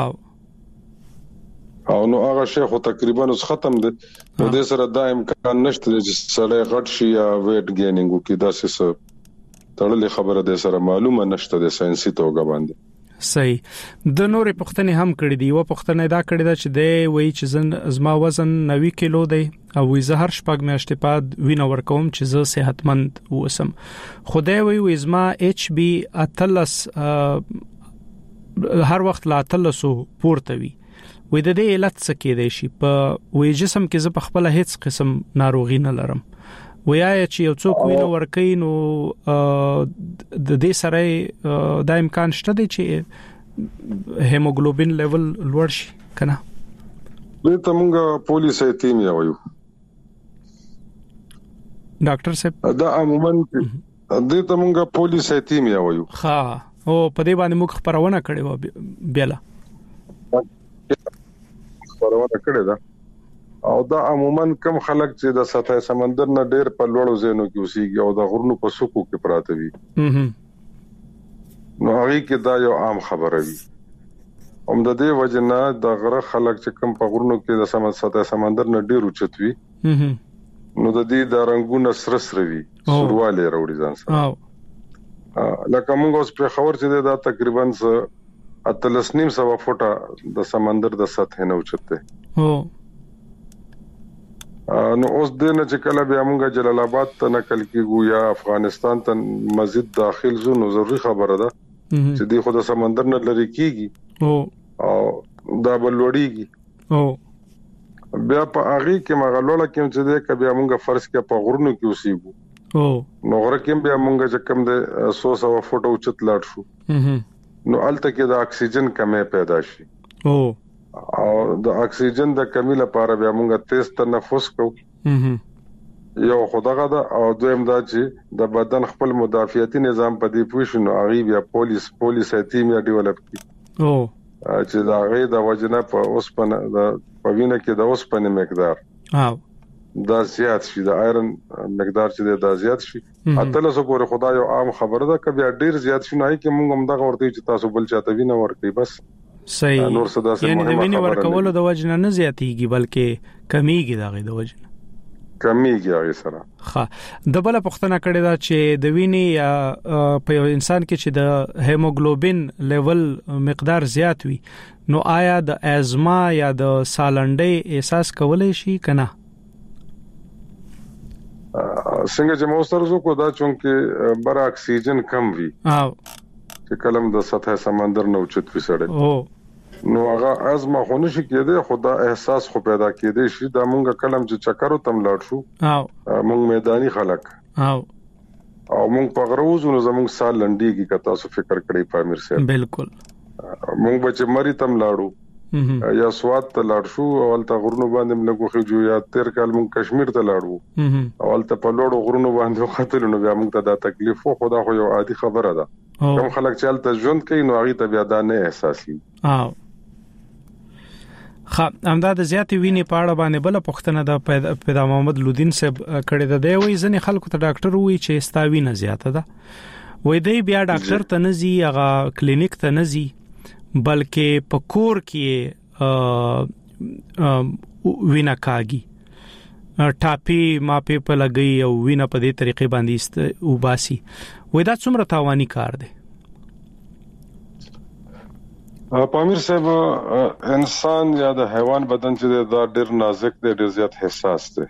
E: او نو هغه شی خو تقریبا اوس ختم دي نو د سره دا امکان نشته چې سړی غټ شي یا ویټ ګینینګ وکړي دا څه تړلې خبره ده سره معلومه نشته د ساينسي توګه باندې
B: صحیح د نورې پښتنې هم کړې دي او پښتنې دا کړې ده چې د وی چې زما وزن 90 کیلو دی او زه هر شپږ میاشتې بعد وینه ورکوم چې زه صحتمند اوسم خدای وی زما اچ بي اتلس هر وخت لا اتلسو پورته وي وې د دې علت څه کې دی شي په وې جسم کې زه په خپل هیڅ قسم ناروغي نه لرم وایي چې یو څوک وینه ورکوي نو د دې سره د امکان شته دی چې هیموګلوبین لیول لوړ شي کنه.
E: دې ته موږ پولیسایتیمیا وایو
B: ډاکټر صاحب. دا
E: عموما دې ته موږ پولیسایتیمیا وایو.
B: ها او په دې باندې موږ خبرونه کړې و بیاله
E: خبرونه کړې ده او دا عموما کم خلک چې د سطح سمندر نه ډېر په لوړو ځایونو کې اوسېږي او د غرونو په څوکو کې پراته وي نو هغه کې دا یو عام خبره وي. هم د دې وجنه د غره خلک چې کم په غرونو کې د سطح سمندر نه ډېر اوچت وي نو د دې د رنگونو سره وي سرواله راوړي ځان سره. لکه موږ اوس په خبر چې دا تقریبا 3.5 فوټه د سمندر د سطح نه اوچته. نو اوس د نه چې کله بیا موږ جلال آباد ته نقل کیږو یا افغانستان ته مزید داخل زو نو ضروري خبره ده چې د خود سمندر نه لری کیږي او دا بلوړیږي بیا په اغي کې مغلوله کې چې د کبه موږ فرض کې په غرونو کې اوسېګو نو غره کې بیا موږ چې کم د 100 فوټه اوچت لاړ شو نو الته کې د اکسیجن کمې پیدا شي او د اکسیجن د کمی لپاره بیا موږ تیز تنفس کوو یو خدغه دا او دویم دا چې د بدن خپل مدافعتي نظام په دې پوښښ نو اغي بیا پولیسایتیمیا ډیولپ کی چې دا غي د وجنه په اوسپنه د پوینه کې د اوسپنه مقدار دا زیات شي د آیرن مقدار چې دا زیات شي اتل سو پورې خدای یو عام خبره ده کبه ډیر زیات شي نه کې موږ هم دا ورته چې تاسو بل چاته وینه ورکړي بس
B: صحیح یعنی د وینې ورکولو د وجنه نه زیاتیږي بلکې کمیږي دا غي د وجنه
E: کمیږي هغه سره.
B: ها د بل پختنه کړي دا چې د وینې یا په یو انسان کې چې د هیموګلوبین لیول مقدار زیات وي نو آیا د ازما یا د سالنډۍ احساس کولای شي کنه؟
E: څنګه چې موسترزو کو دا چونکه بر اکسیجن کم وي چې کلم د سطح سمندر نه اوچت وي سړی نو هغه ازما خونه شي کېده خدا احساس خو پیدا کېده شي دا مونږ کلم چې چکرو تم لاړ شو مونږ میداني خلک او مونږ په غروزونو زمونږ سال لنډيږي که تاسو فکر کړئ پامیر سره بالکل مونږ بچ مری تم لاړو یا سواد ته لاړ شو او الته غرونو باندې لګو خو یا تیر کال مونږ کشمیر ته لاړو او الته په لوړو غرونو باندې خاطر نو بیا مونږ ته دا تکلیف خو خدا خو یو عادي خبره ده کوم خلک چې الته ژوند کوي نو هغه ته بیا دا نه احساسي.
B: امداد زیاتې وینې په اړه باندې بل پښتنه د پیدا محمد لودین صاحب کړي د دی وی ځنې خلکو ته ډاکټر وی چې ستاوی نه زیاته ده وې دی بیا ډاکټر ته نزي هغه کلینیک ته نزي بلکې په کور کې وینا کاږي ټاپي ماپي په لګي او وینا په دې طریقې باندې وباسي وې دا څومره تاواني کار دی؟
E: پامیر صاحب انسان یا د حیوان بدن چې دا ډیر نازک دی ډیر زیات حساس دی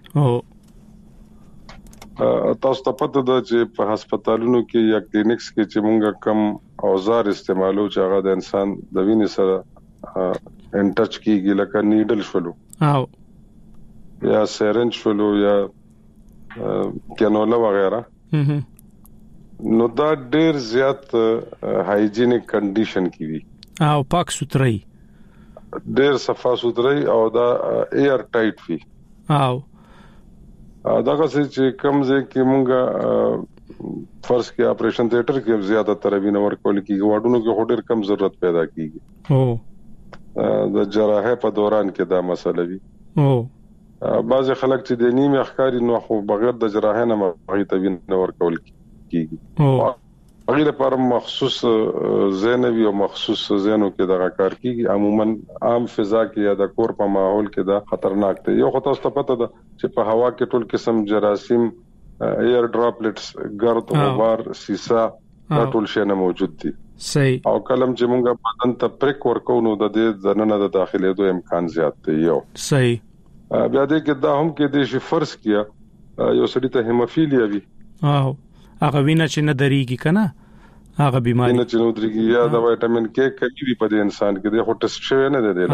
E: تاسو ته پته ده چې په هسپتالونو کې یا کلینیکس کې چې موږ کم اوزار استعمالو چې هغه د انسان د وینې سره ان ټچ کیږي لکه نیډل شولو یا سیرنج شولو یا کینولا وغیرہ نو دا ډیر زیات هایجینیک کنډیشن کې وي
B: او پاک سوتري
E: ډیر صفا سوتري او دا ایر ټایټ وي او داغه چې کمزې کې مونږه فرض کې اپریشن تھیټر کې زیاته تر وینه ورکول کیږي واډونو کې هډر کم ضرورت پیدا کیږي د جراحه په دوران کې دا مسله وي بعض خلک چې د نیمه اخکاری نو خو بغیر د جراحه نه مغې ته وینه ورکول کیږي هغه لپاره مخصوص زینوی او مخصوص زینو کې دغه کار کیږي عموما عام فضا کې یا د کور په ماحول کې دا خطرناک دی یو خو تاسو ته پته ده چې په هوا کې ټول قسم جراثیم ایر ډراپلټس ګرد غبار سیسا ټول شی نه موجود دي
B: صحیح او
E: کلم چې مونږه بدن ته پریک ورکو نو د دې ځننه د داخله دوه امکان زیات دی یو
B: صحیح
E: بیا دې کې دا هم کې د شي فرض کیا یو سړی ته هیموفیلیا وي
B: هغه وینه چې نه دریږي کنه هغه بیماری
E: نه چې نو درېږي یا د وټامین کې کمی وي په انسان کې د هوټس شوی نه دی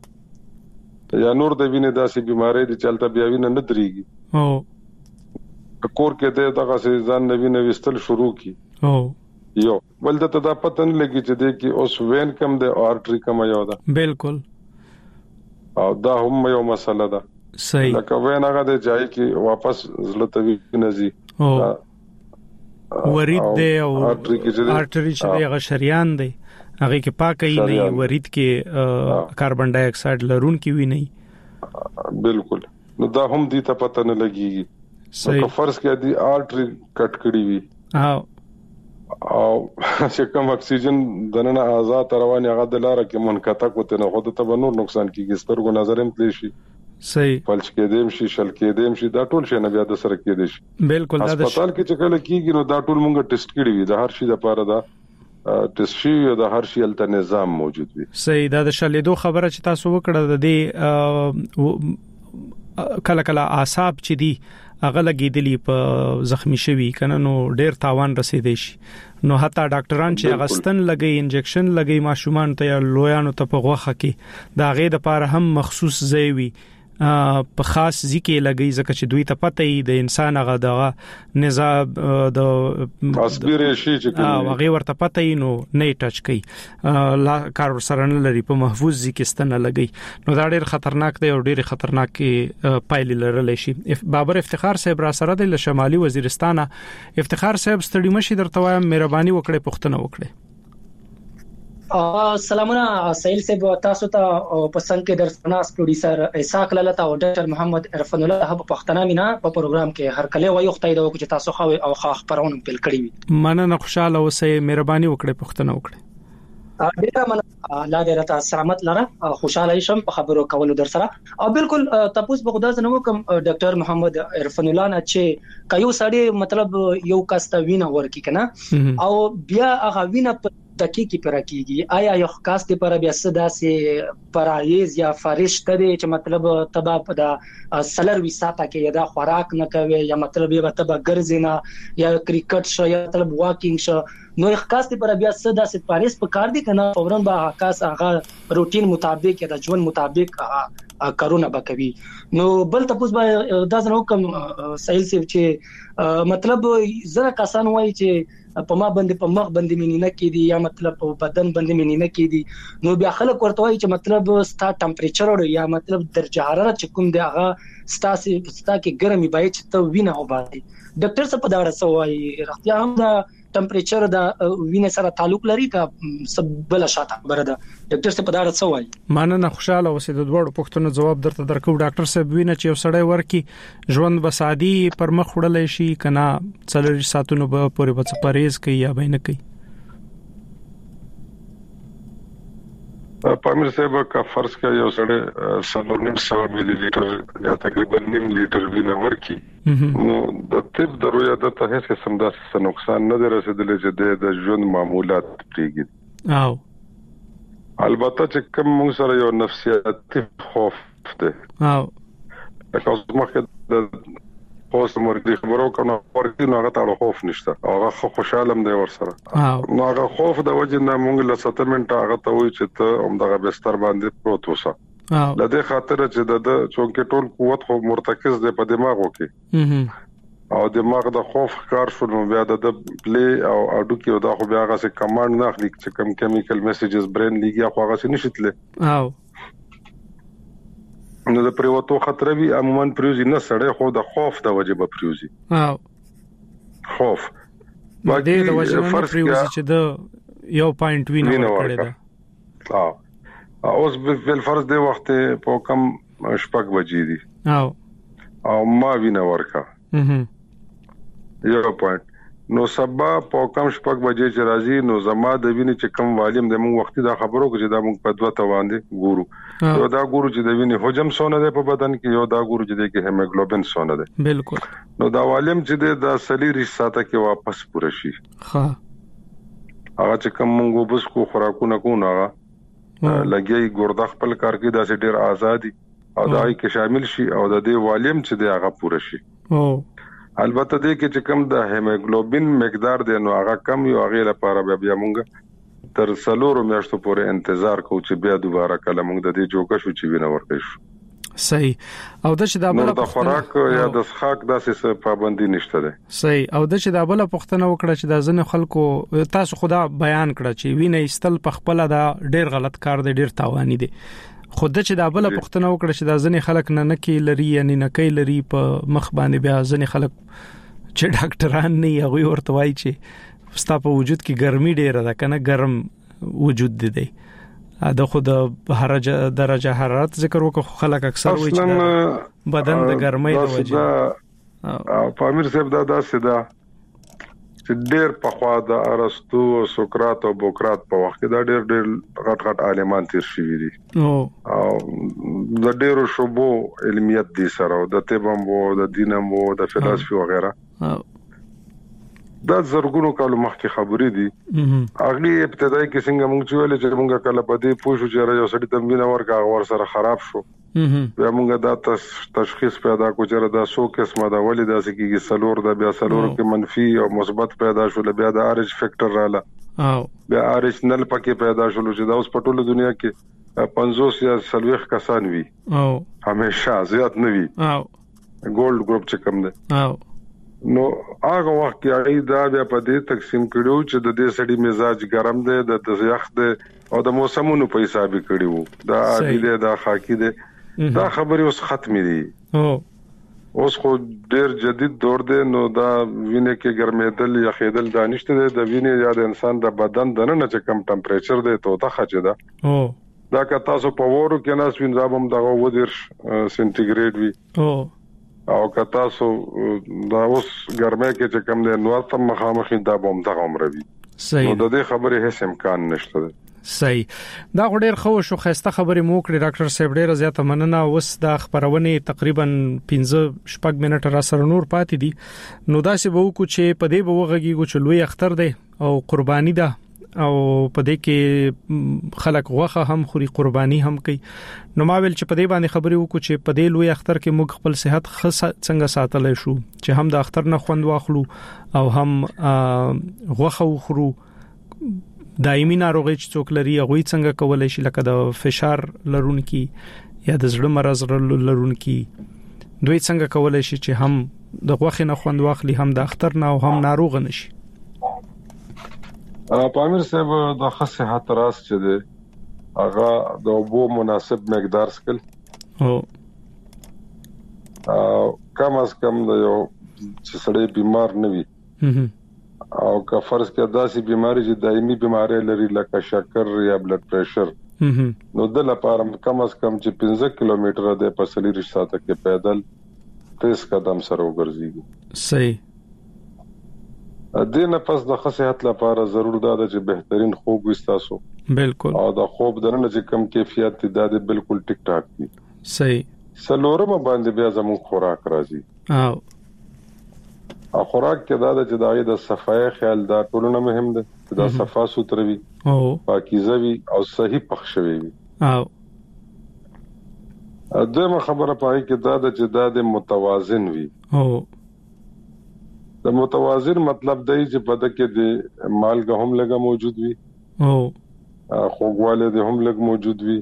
E: لپاره یا نور د وینې داسې بیماری دي چې البته بیا وینه نه درېږي کور کې د دغه ځان نوی استل شروع کی یو بل ته دا پته نه لګی چې د کې اوس وین کم د آرټری کم یو ده
B: بالکل
E: او دا هم یو مسله ده
B: صحیح
E: لکه وین هغه د جای کې واپس زلتوي نزي
B: ورید دی او آرټری چې هغه شریان دی هغه کې پاکي نه ورید کې کاربن ډای اکساید لرون کې وی نه
E: بالکل نو دا هم دي ته پته نه لګيږي صحیح فرض کې دي آرټری کټ کړی وي او چې کوم اکسیجن دنه آزاد روان هغه د لار کې منقطع کوته نه خود ته نور نقصان کیږي سترګو نظر هم تلی شي
B: صحیح
E: فلج کېدم شي شل کېدم شي دا ټول شي نه بیا د سره کېد شي
B: بالکل دا
E: هسپتال کې چې کله کیږي نو دا ټول مونږ ټیسټ کړی وي د هر شي لپاره دا ټیسټ شي او د هر شي الته نظام موجود وي
B: صحیح دا د شلیدو خبره چې تاسو وکړه د دې کله کله اعصاب چې دي هغه لګیدلی په زخمی شوی کنه نو ډیر تاوان رسیدي شي نو حتی ډاکټران چې غستن لګي انجکشن لګي ماشومان ته یا لویانو ته په غوخه کې دا غي د لپاره هم مخصوص ځای وي په خاص ځکه لګي ځکه چې دوی ته پته ای د انسان هغه دغه نظام د
E: اصبري شي چې
B: هغه ورته پته ای نو نه ټچ کوي لا کار سره نه لري په محفوظ ځکه ستنه لګي نو دا ډیر خطرناک دی او ډیر خطرناک پایلې لرلی شي بابر افتخار صاحب را سره د شمالي وزیرستان افتخار صاحب ستړي مشي درته وایم مهرباني وکړئ پښتنه وکړئ
G: سلامونه سهیل صاحب تاسو ته پسند کې درسناس پروډوسر اسحاق لالتا او ډاکټر محمد عرفان الله په پښتنه مینا په پروګرام کې هر کله وایو خدای دا چې تاسو خو او خبرونه بل کړی وي
B: مننه خوشاله اوسئ مهرباني وکړئ پښتنه وکړئ
G: ډیره مننه الله دې راته سلامت لره خوشاله شم په خبرو کولو در سره او بالکل تاسو په خدا زنه کوم ډاکټر محمد عرفان الله نه چې کایو سړی مطلب یو کاسته وینه ورکی کنه او بیا هغه وینه دقیقی پر کیږي آیا یو خاص دی پر بیا صدا سي پرایز یا فرشته دی چې مطلب تبا په د سلر وساته کې یا خوراک نه کوي یا مطلب یو تبا ګرځینا یا کرکټ شو یا مطلب واکینګ شو نو خاص دی پر بیا صدا سي پاریس په کار دي کنه فورن به خاص هغه روټین مطابق یا د ژوند مطابق کارونه وکوي نو بل تاسو به دا زنه کوم سهیل سی چې مطلب زره کسان وایي چې په ما باندې په مخ باندې مینه کې دي یا مطلب په بدن باندې مینه کې دي نو بیا خلک ورته وایي چې مطلب ستا ټمپریچر یا مطلب درجه حرارت کوم دی هغه ستا کې ګرمي باید چې ته وینه وباسي ډاکټر څه په دا اړه سوای راځي هم دا ټمپریچر دا وینه سره تعلق لري کا بل شاته خبره ده ډاکټر څه په دا اړه سوای
B: مننه خوشاله اوسې د دوړو پښتنو جواب درته درکو ډاکټر صاحب وینه چې وسړی ورکی ژوند بسادي پر مخ وړلې شي کنا څلور ساتونو به پورې بچ پرهیز کوي یا بینه کوي
E: پامیر صاحب کا فرض کا یو سړی 700 ملي لیټر یا تقریبا 9 لیټر وینه ورکی نو د طب درویا د ته هیڅ قسم د نقصان نه رسیدلی چې د ژوند معمولات پریږي
B: او
E: البته چې کوم موږ سره یو نفسیاتي خوف ده او تاسو مخکې د اوس مرګ خبرو کنه ورته نو هغه ته خوف نشته هغه خوشاله دی ور سره نو هغه خوف د وجه نه موږ له سټلمنت هغه ته وی چې ته همدغه بستر باندې پروت اوسه لدې خاطر چې د چونکه ټول قوت خو مرتکز دی په دماغو کې او دماغ د خوف کار شنو بیا د پلی او اډو کې دا خو بیا هغه څه کمانډ نه اخلي چې کوم کیمیکل میسیجز برین لګي خو هغه څه نشیتله
B: او
E: نو د پریوتو خطر وی عموما پریوزي نه سړی خو د خوف د وجه به پریوزي خوف
B: باندې د وجه نه پریوزي چې د یو پوینټ وینه ورکړی دا
E: اوس بل فرض دی وخت په کم شپږ بجې دي او ما وینه ورکا یو پوینټ نو سبا په کم شپږ بجې چې راځي نو زما د وینې چې کم والیم د موږ وختي دا خبرو کې دا موږ په دوه تواندې ګورو یو دا ګورو چې د وینې حجم سونه ده په بدن کې یو دا ګورو چې د هیموګلوبین سونه ده
B: بالکل
E: نو دا والیم چې د سلیری ساته کې واپس پوره شي
B: ها
E: هغه چې کم موږ بس کو خوراکونه کو نه لګي ګوردا خپل کار کې دا ډېر آزادي او دای کې شامل شي او د دې والیم چې د هغه پوره شي البته دې کې چې کم د هیموګلوبین مقدار دی نو هغه کم یو هغه لپاره بیا موږ تر 3 میاشتو پورې انتظار کوو چې بیا دوباره کله موږ د دې جوګه شو چې وینه ورکړو
B: صحیح. او د چې د
E: بل خوراک یا د څښاک داسې پابندي نشته ده.
B: صحیح. او د چې د بل پښتنه وکړه چې د ځنه خلکو تاسو خدا بیان کړه چې وینه استل په خپل دا ډیر غلط کار دی، ډیر تاوانی دی. خود چې د بل پښتنه وکړه چې د ځنه خلک نه کې لري یعنی نه کوي لري په مخ باندې بیا ځنه خلک چې ډاکټران نه یغوي ورته وایي چې ستا په وجود کې ګرمي ډیره ده کنه، ګرم وجود دی. دا خود درجه حرارت ذکر وکړو، خلک اکثر وایي چې بدن د ګرمۍ د وجې
E: په امیر صاحب دا داسې ده چې ډېر په خوا د ارسطو او سقراط او بوکرات په وخت کې دا ډېر غټ عالمان تیر شوي دي او د ډېرو شوبو علمیت دي سره د طب هم وو، د دین هم وو، د فلسفي وغیرہ. دا زرګونو کالو مخکې خبرې دي. اغلی ابتدایي کې څنګه موږ چې ویل چې موږ کله په دې پوښو چې یو سړی تمرین ورکا ور سره خراب شو، بیا موږ دا تشخیص پیدا کو چې دا سو قسمه دا ولې دا سکیږي سلور دا بیا سلور کې منفي او مثبت پیدا شول، بیا د ارج فیکٹر رااله او بیا ارج نل پکې پیدا شول چې دا اوس په ټوله دنیا کې 50 یا 40 کسان وي او همیشه زیات نه وي او ګولډ ګروپ چې کم ده او نو هغه وخت کې دا بیا په دې تقسیم کړو چې د دې سړي مزاج ګرم دی، د یخ دی او د موسمونو په حساب کړو، دا عادي دی، دا خاکی دی. دا خبرې اوس ختمې دي. اوس خو ډېر جدید دور دی، نو دا وینې کې ګرمېدل یا خېدل دا نشته دی. د وینې یا د انسان د بدن دننه چې کم ټمپریچر دی ته خچ ده دا که تاسو په وورو کې ناس وین زابم دغه 20 سنټیګریډ وي او که تاسو دا اوس ګرمه کې چې کم دی نو تاسو مخامخ دا بوم دغه عمر وي.
B: صحیح.
E: نو د دې خبرې هیڅ امکان نشته.
B: صحیح. دا ډېر خو شو خسته خبرې مو کړې ډاکټر صاحب، ډېر زیاته مننه. اوس د خبرونه تقریبا 15 منټه را سره نور پاتې دي، نو دا څه وو کو چې په دې بوغږیږي چې لوی اختر دی او قرباني ده او په دې کې خلک غوخه هم خوري، قرباني هم کوي. نو ما ویل چې په دې باندې خبرې وکړو چې په دې لوی اختر کې موږ خپل صحت څنګه ساتلای شو چې هم د اختر نه خوند واخلو او هم غوخه وخورو. دایمي ناروغي چې څوک لري هغه څنګه کولای شي، لکه د فشار لرونکي یا د زړه مرز لرونکي، دوی څنګه کولای شي چې هم د غوخه نه خوند واخلي، هم د اختر نه او هم ناروغ نشي.
E: پامیر صاحب د صحت راز چې دی هغه د اوبو مناسب مقدار سکل او کم از کم د یو چې سړی بیمار نه وي او که فرض کړه داسې بیماری چې دایمي بیماری لري لکه شکر یا بلډ پریشر، نو د لپاره کم از کم چې 15 کیلومتره د پسلی رشتہ کې پیدل 30 قدم سره وګرځي.
B: صحیح.
E: دینه پس د صحت لپاره ضرور ده چې بهترین خوب وستاسو. بالکل. او د خوب درنه چې کم کیفیت دي دا بالکل ټیک ټاک دي.
B: صحیح.
E: سلورم باندې بیا زموږ خوراک راځي. او خوراک کې دا چې دغه د صفای خیال دا ټولنه مهم ده چې دا صفا سوتره وي او پاکیزه وي او صحیح پخ شوی وي. او دغه خبره پای کې دا چې دا د متوازن وي. او د متوازن مطلب دی چې په دغه کې د مالګه هم لګه موجود وي او خوږواله د هم لګ موجود وي،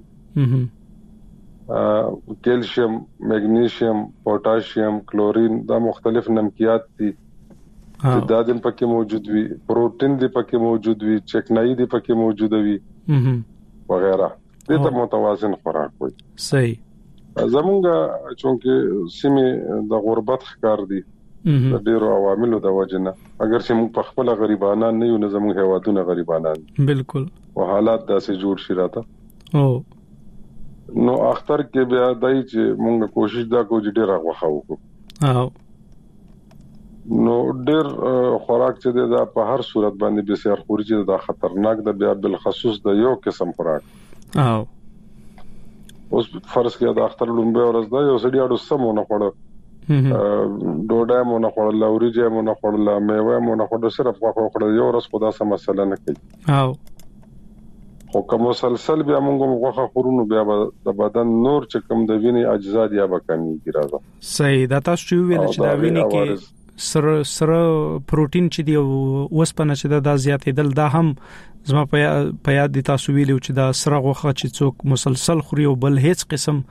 E: کیلشیم، میګنیشیم، پوتاشیم، کلورین، دا مختلف نمکیات دي چې دا د پکې موجود وي، پروتین دی پکې موجود وي، چکنائی دی پکې موجود وي وغیرہ. دې ته متوازن خوراک وایي.
B: صحیح.
E: زمونږ چونکه سیمه د غربت ښکار دي د ډیرو عواملو د وجنه، اگر چې موږ په خپل غریبانان نه یو، نه زموږ هوادونه غریبانان. بالکل. او حالات داسې جوړ شي راته او نو اختر کې بیا دای چې موږ کوشش دا کوو چې ډیر غوښه وکړو. او نو ډیر خوراک چې دا په هر صورت باندې بسیار خوري چې دا خطرناک ده، بیا بل خصوص د یو قسم خوراک. او اوس فرض کړه د اختر لومبه ورځ دا یو سړی اډو سمونه خوړ، ډوډۍ مو نه خوړل، وريجې مو نه خوړل، میوه مو نه خوړل، صرف غوښه خوړل، یو ورځ خدا سم مسله نه کوي. او خو کوم مسلسل بیا موږ غوښه خورونو بیا د بدن نور چې کوم د وینې اجزا یا به کمیږي راځي. صحیح. دا تاسو چې ویل چې دا وینې کې سره پروتین چې دی وسپنه چې دا زیاتېدل، دا هم زما په یاد دي تاسو ویلو چې دا سره غوښه چې څوک مسلسل خوري او بل هیڅ قسم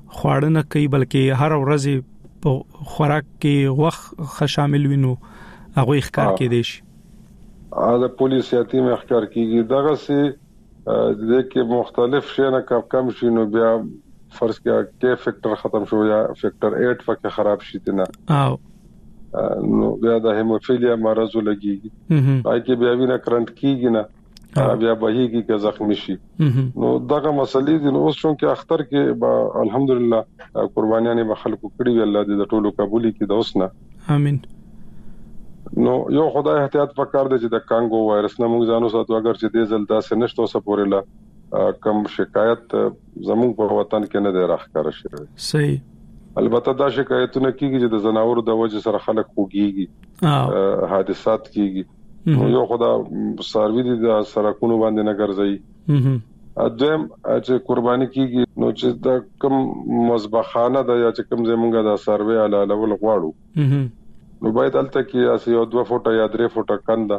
B: خواړه نه کوي بلکې هر ورځ په خوراک کې غوښه شامل وینو هغه ښکار کې دي شي
E: دا پولیسیاتي مخکار کیږي دغه سي د کې مختلف شي نه کم شي نو بیا فرض کې فیکٹر ختم شو یا فیکٹر 8 فکه خراب شي نه نو بیا د هیموفیلیا مرض لګيږي پای کې بیا وینه کرنٹ کیږي نه بیا بهيږي که زخمی شي نو دغه مسلې دي نو اوس چې اختر کې الحمدلله قربانيانه به خلکو کړی وی الله دې د ټولو قبولي کې د اوسنه
B: امين
E: نو یو خدای احتیاط وکړ دې چې د کانګو وایرس نه موږ ځانو ساتو اگر چې دې زلدا سه نشته اوسه پورې کم شکایت زموږ په وطن کې نه دی راخاره شوی
B: صحیح
E: البته دا شکایتونه کیږي چې د زناورو د وجه سره خلک خوږيږي حادثات کیږي نو یو خدا سروي دي د سرکونو باندې نه ګرځي اځم چې قرباني کیږي نو چې د کم مذبحانه د یا چې کم زمونږه د سروي علی لول غواړو نو باید الته کې اسی یو 2 فوټه یا 3 فوټه کنده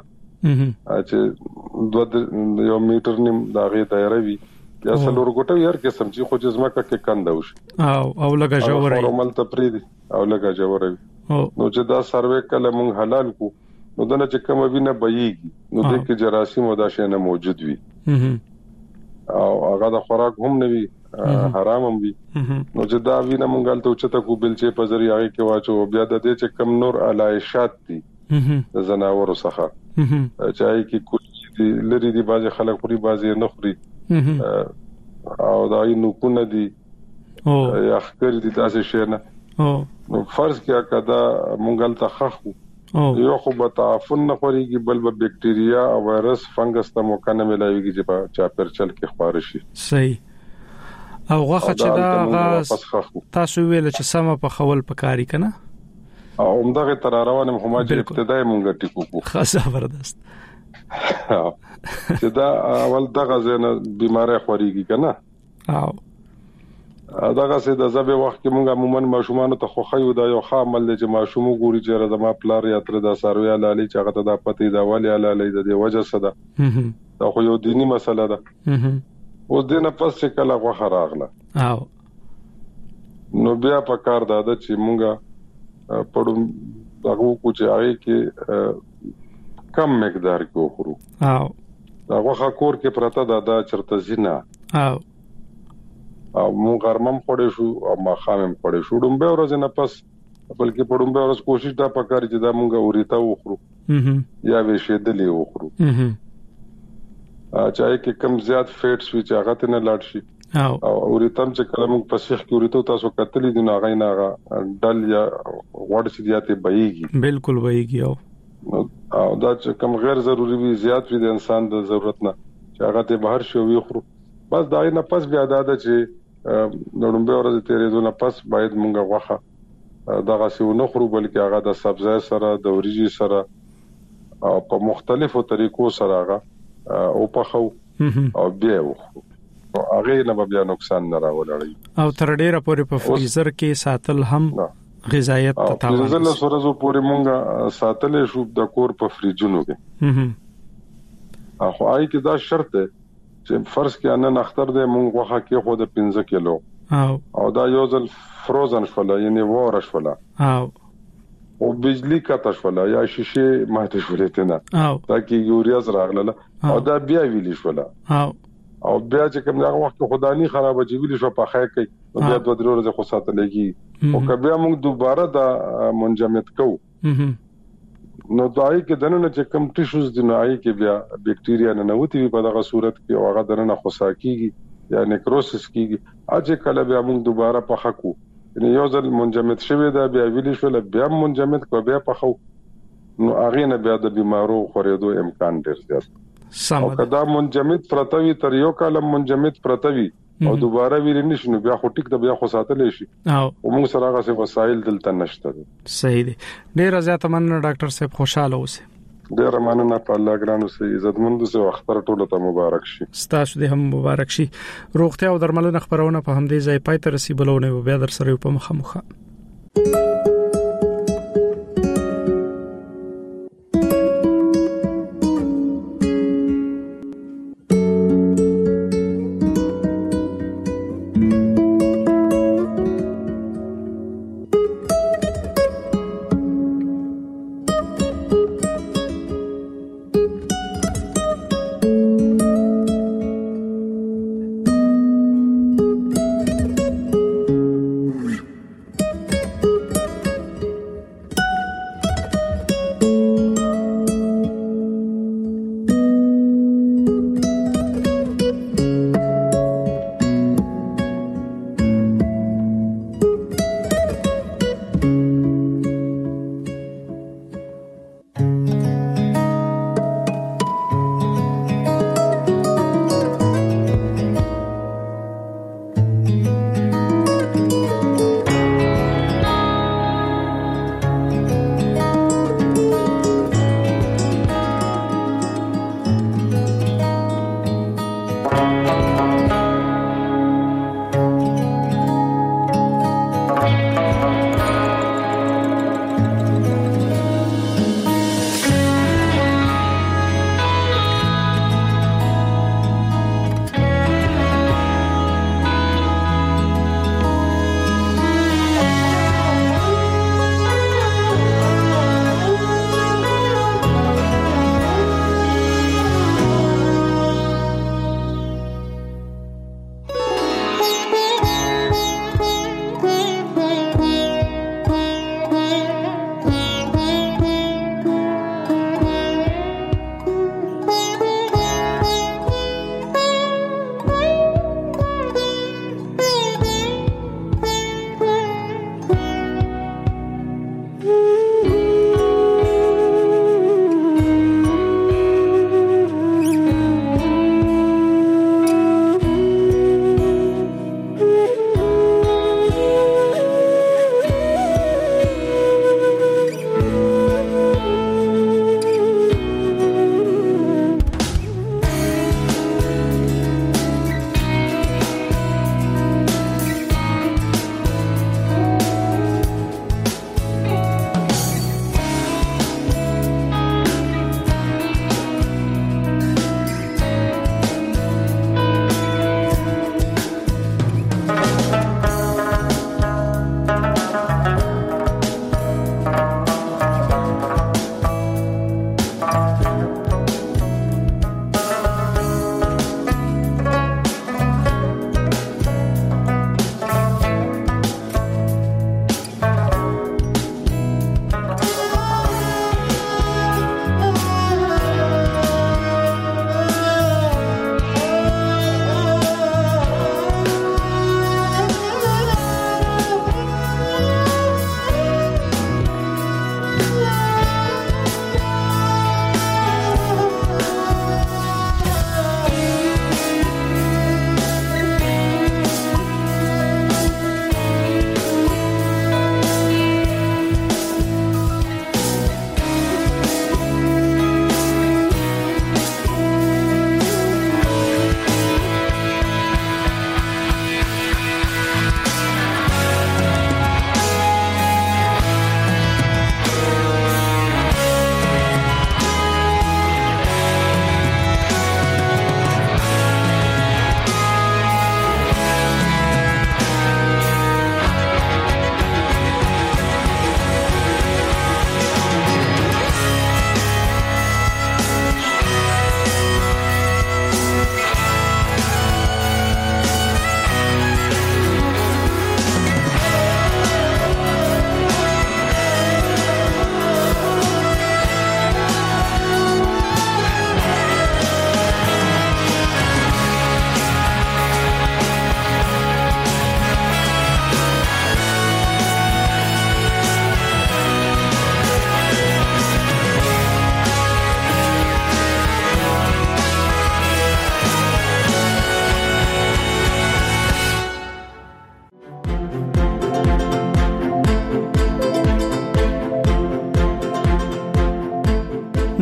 E: چې 2 میټر نیم دا غي دایره وي یا څلور ګټه یار کې سمجي خو جسمه کې کنده وشي
B: او لګا جوړي
E: عمل تپریدي او لګا جوړي نو چې دا سروي کله مونږ حلال کو نو دنه چې کوم وینه بېږي نو د کې جراثیم او دا شی نه موجود وي او هغه د خوراک هم نه وي حرام هم وي نو چې دا وینه مونږ ته اوچته کو بل چې په ذریعہ کې واچو بیا د دې چې کم نور علایشات دي د زناورو څخه چای کې کلی لري دي باز خلک خوري باز نه خوري او دا نو کو نه دي یا خکر دي تاسو شي نه نو فرض کې کدا مونږ ته خخو یو خو به تعفن نه خوريږي بل به بکټیریا او وایرس فنګس ته موقع نه ملایوي چې په چاپرچل کې خبر شي
B: صحیح او غوښه چې دا تاسو ویل چې سم په خول پکاري کنه
E: او همدغه تر روانه مهمه ابتدای مونږ ټیکو کو
B: خاصه زبردست
E: چې دا اول دغه زنه بیماری خوريږي کنه او داغه سي د زبې وخت کې مونږه عموما ماشومان ته خوخیو دا یو خامل چې ماشوم ګوري چې زما پلار یا تر د سروي لالي چې هغه ته د پتی دا ولي لالي د وجه صدا دا خو یو دینی مسله ده اوس دینه پس چې کله غوخه راغله
B: او
E: نو بیا په کار دا چې مونږه پړو دغه کو چې هغه کې کم مقدار کې وخورو
B: او
E: دا غوخه کور کې پرته دا چرته زینا او مونږ غرمم پړې شو او ما خامم پړې شو ډومبه ورځ نه پس بلکې پړومبه ورځ کوشش دا پکاري چې دا مونږه اوريتا وخورو یا به شیدلې وخورو چاہے کې کم زیات فیټس وی چې هغه ته نه لاړ شي او اوريتم چې کله مونږ پسیخ کې اوريتو تاسو کتلې دي نو هغه نه ډل یا وړ چې دیاته بېږي
B: بالکل بېږي
E: او دا چې کم غیر ضروري وي زیات وي د انسان د ضرورت نه چې هغه ته بهر شي وي خورو بس دا نه پس بیا دا چې نړمبه ورځ تیرې دونه پس باید مونږه غوخه دغه څه نه خورو بلکې هغه د سبزی سره د وریجې سره او په مختلفو طریقو سره هغه او په خو او بیا وخورو هغه نه بیا نقصان نه راوړي
B: او تر ډیره پورې په فریزر کې ساتل هم غذایت ته تاوان
E: فریزر له سره زو پورې مونږه ساتلې شو د کور په فریجونو کې خو آی کې دا شرط ده چې فرض کې ان اختر دې مونږ غوخه کې خو د 15 کیلو او دا یو ځل فروزن شولا یعنی واره شولا او بجلی کته شولا یا شیشه ماته شولې نه دا کې یوریا زراغله او دا بیا ویلی شولا او بیا چې کوم هغه وخت خدانی خراب چې ویلی شو په خای کې بیا 2 ورځې خو ساتلېږي او کبه موږ دوباره دا منجمد کوو نو دای کې دنه چې کم ټیشوز دی نو آی کې بیا بکټیریا نه نوتی په دغه صورت کې او هغه دنه خصا کیږي یا نیکروسس کیږي اځه کله بیا موږ دوباره پخکو یعنی یو ځل منجمد شوی دا بیا ویلی شو بیا منجمد کو بیا پخو نو هغه نه بیا د بیمارو خورېدو امکان ډیر زیات او کدا منجمد پرتوي تر یو کال منجمد پرتوي او دوباره ویل نشو بیا خو ټیک د بیا خو ساتلې شي او موږ سره هغه څه وسایل دلته نشته
B: صحیح دي ډیر زیات مننه ډاکټر صاحب خوشاله اوسه
E: ډیر مننه په الله ګرانو سي عزتمند سي اختر ټولو ته مبارک شي
B: ستاسو دې هم مبارک شي روغتیا او درملنه خبرونه په همدې ځای پای ته رسیدلونه بیا در سره په مخه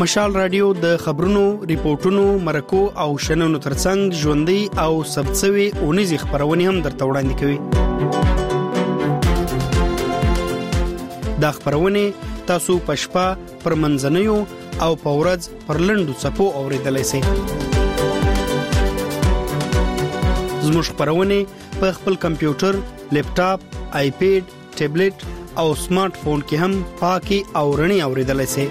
H: مشال رادیو د خبرونو، ریپورتونو، مرکو او شننو ترڅنګ ژوندۍ او سبڅوي اونیزي خبرونه هم درته وړاندې کوي. دا خبرونه تاسو په شپه، پر منځنیو او په ورځ پر لنډو څپو اوریدلای شئ. زموږ خبرونه په خپل کمپیوټر، لیپټاپ، آیپیډ، ټابلیټ او سمارټ فون کې هم پاکي او رڼي اوریدلای شئ.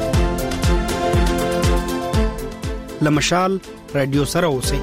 H: لمشال رادیو سره اوسئ.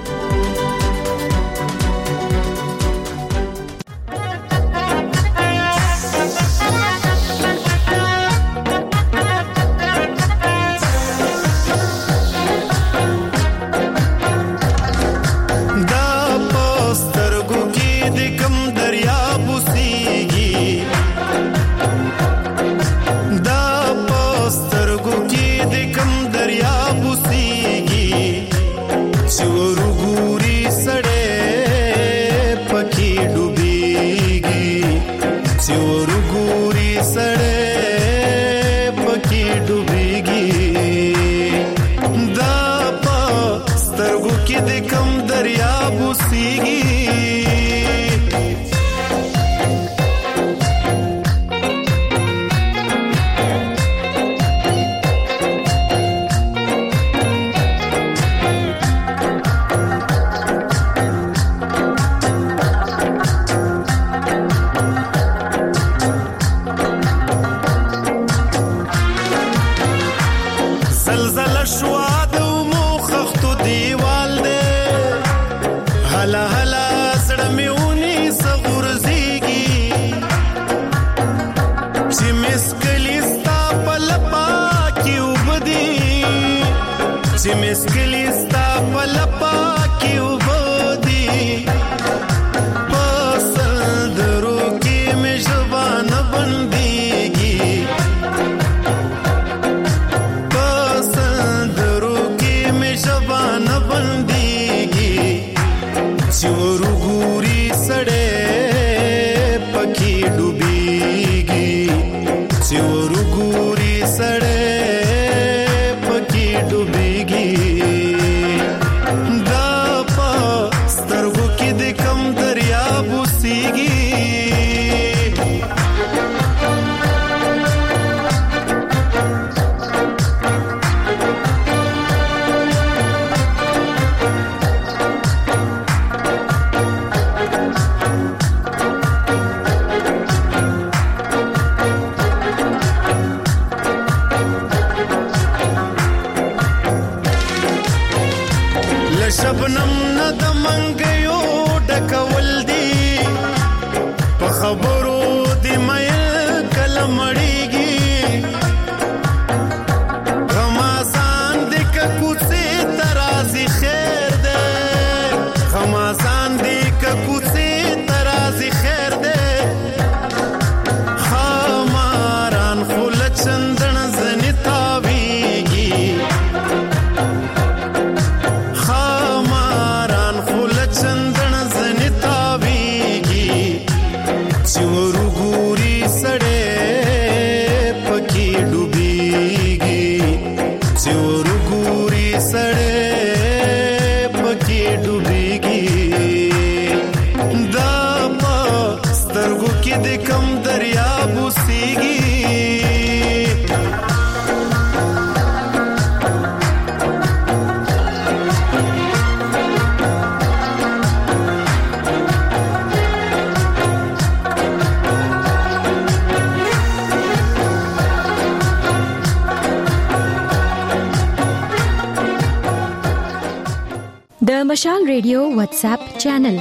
C: د مشال ریډیو واتس اپ چینل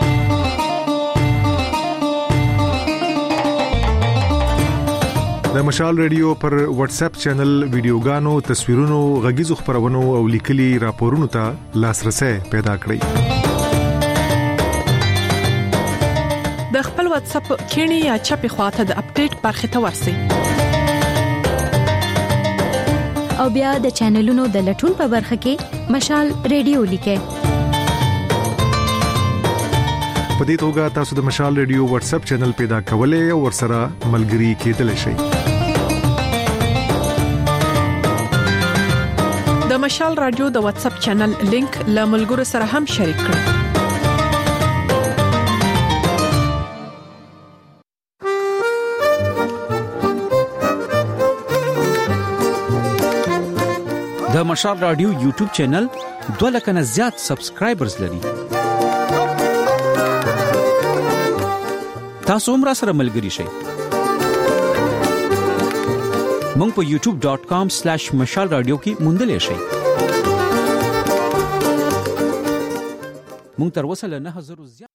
I: د مشال ریډیو پر واتس اپ چینل ویډیوګانو، تصویرونو، غږیزو خبرونو او لیکلي راپورونو ته لاسرسي پیدا کړئ.
J: د خپل واتس اپ کینی یا چپی خواته د اپډیټ برخه ته ورسئ.
C: او بیا د چینلونو د لټون په برخه کې مشال ریډیو لیکئ.
I: په دې توګه تاسو د مشال ریډیو واتس اپ چینل پیدا کولای او ورسره ملګري کېدلی شئ.
J: د مشال رادیو د واتس اپ چینل لینک له ملګرو سره هم شریک کړئ.
K: د مشال رادیو یوټیوب چینل 2 لک نه زیات سبسکرایبرز لري. تاسو هم را سره ملګري شئ. مونږ په youtube.com/mashalradio کې موندلې شئ. مونږ تر اوسه له 9000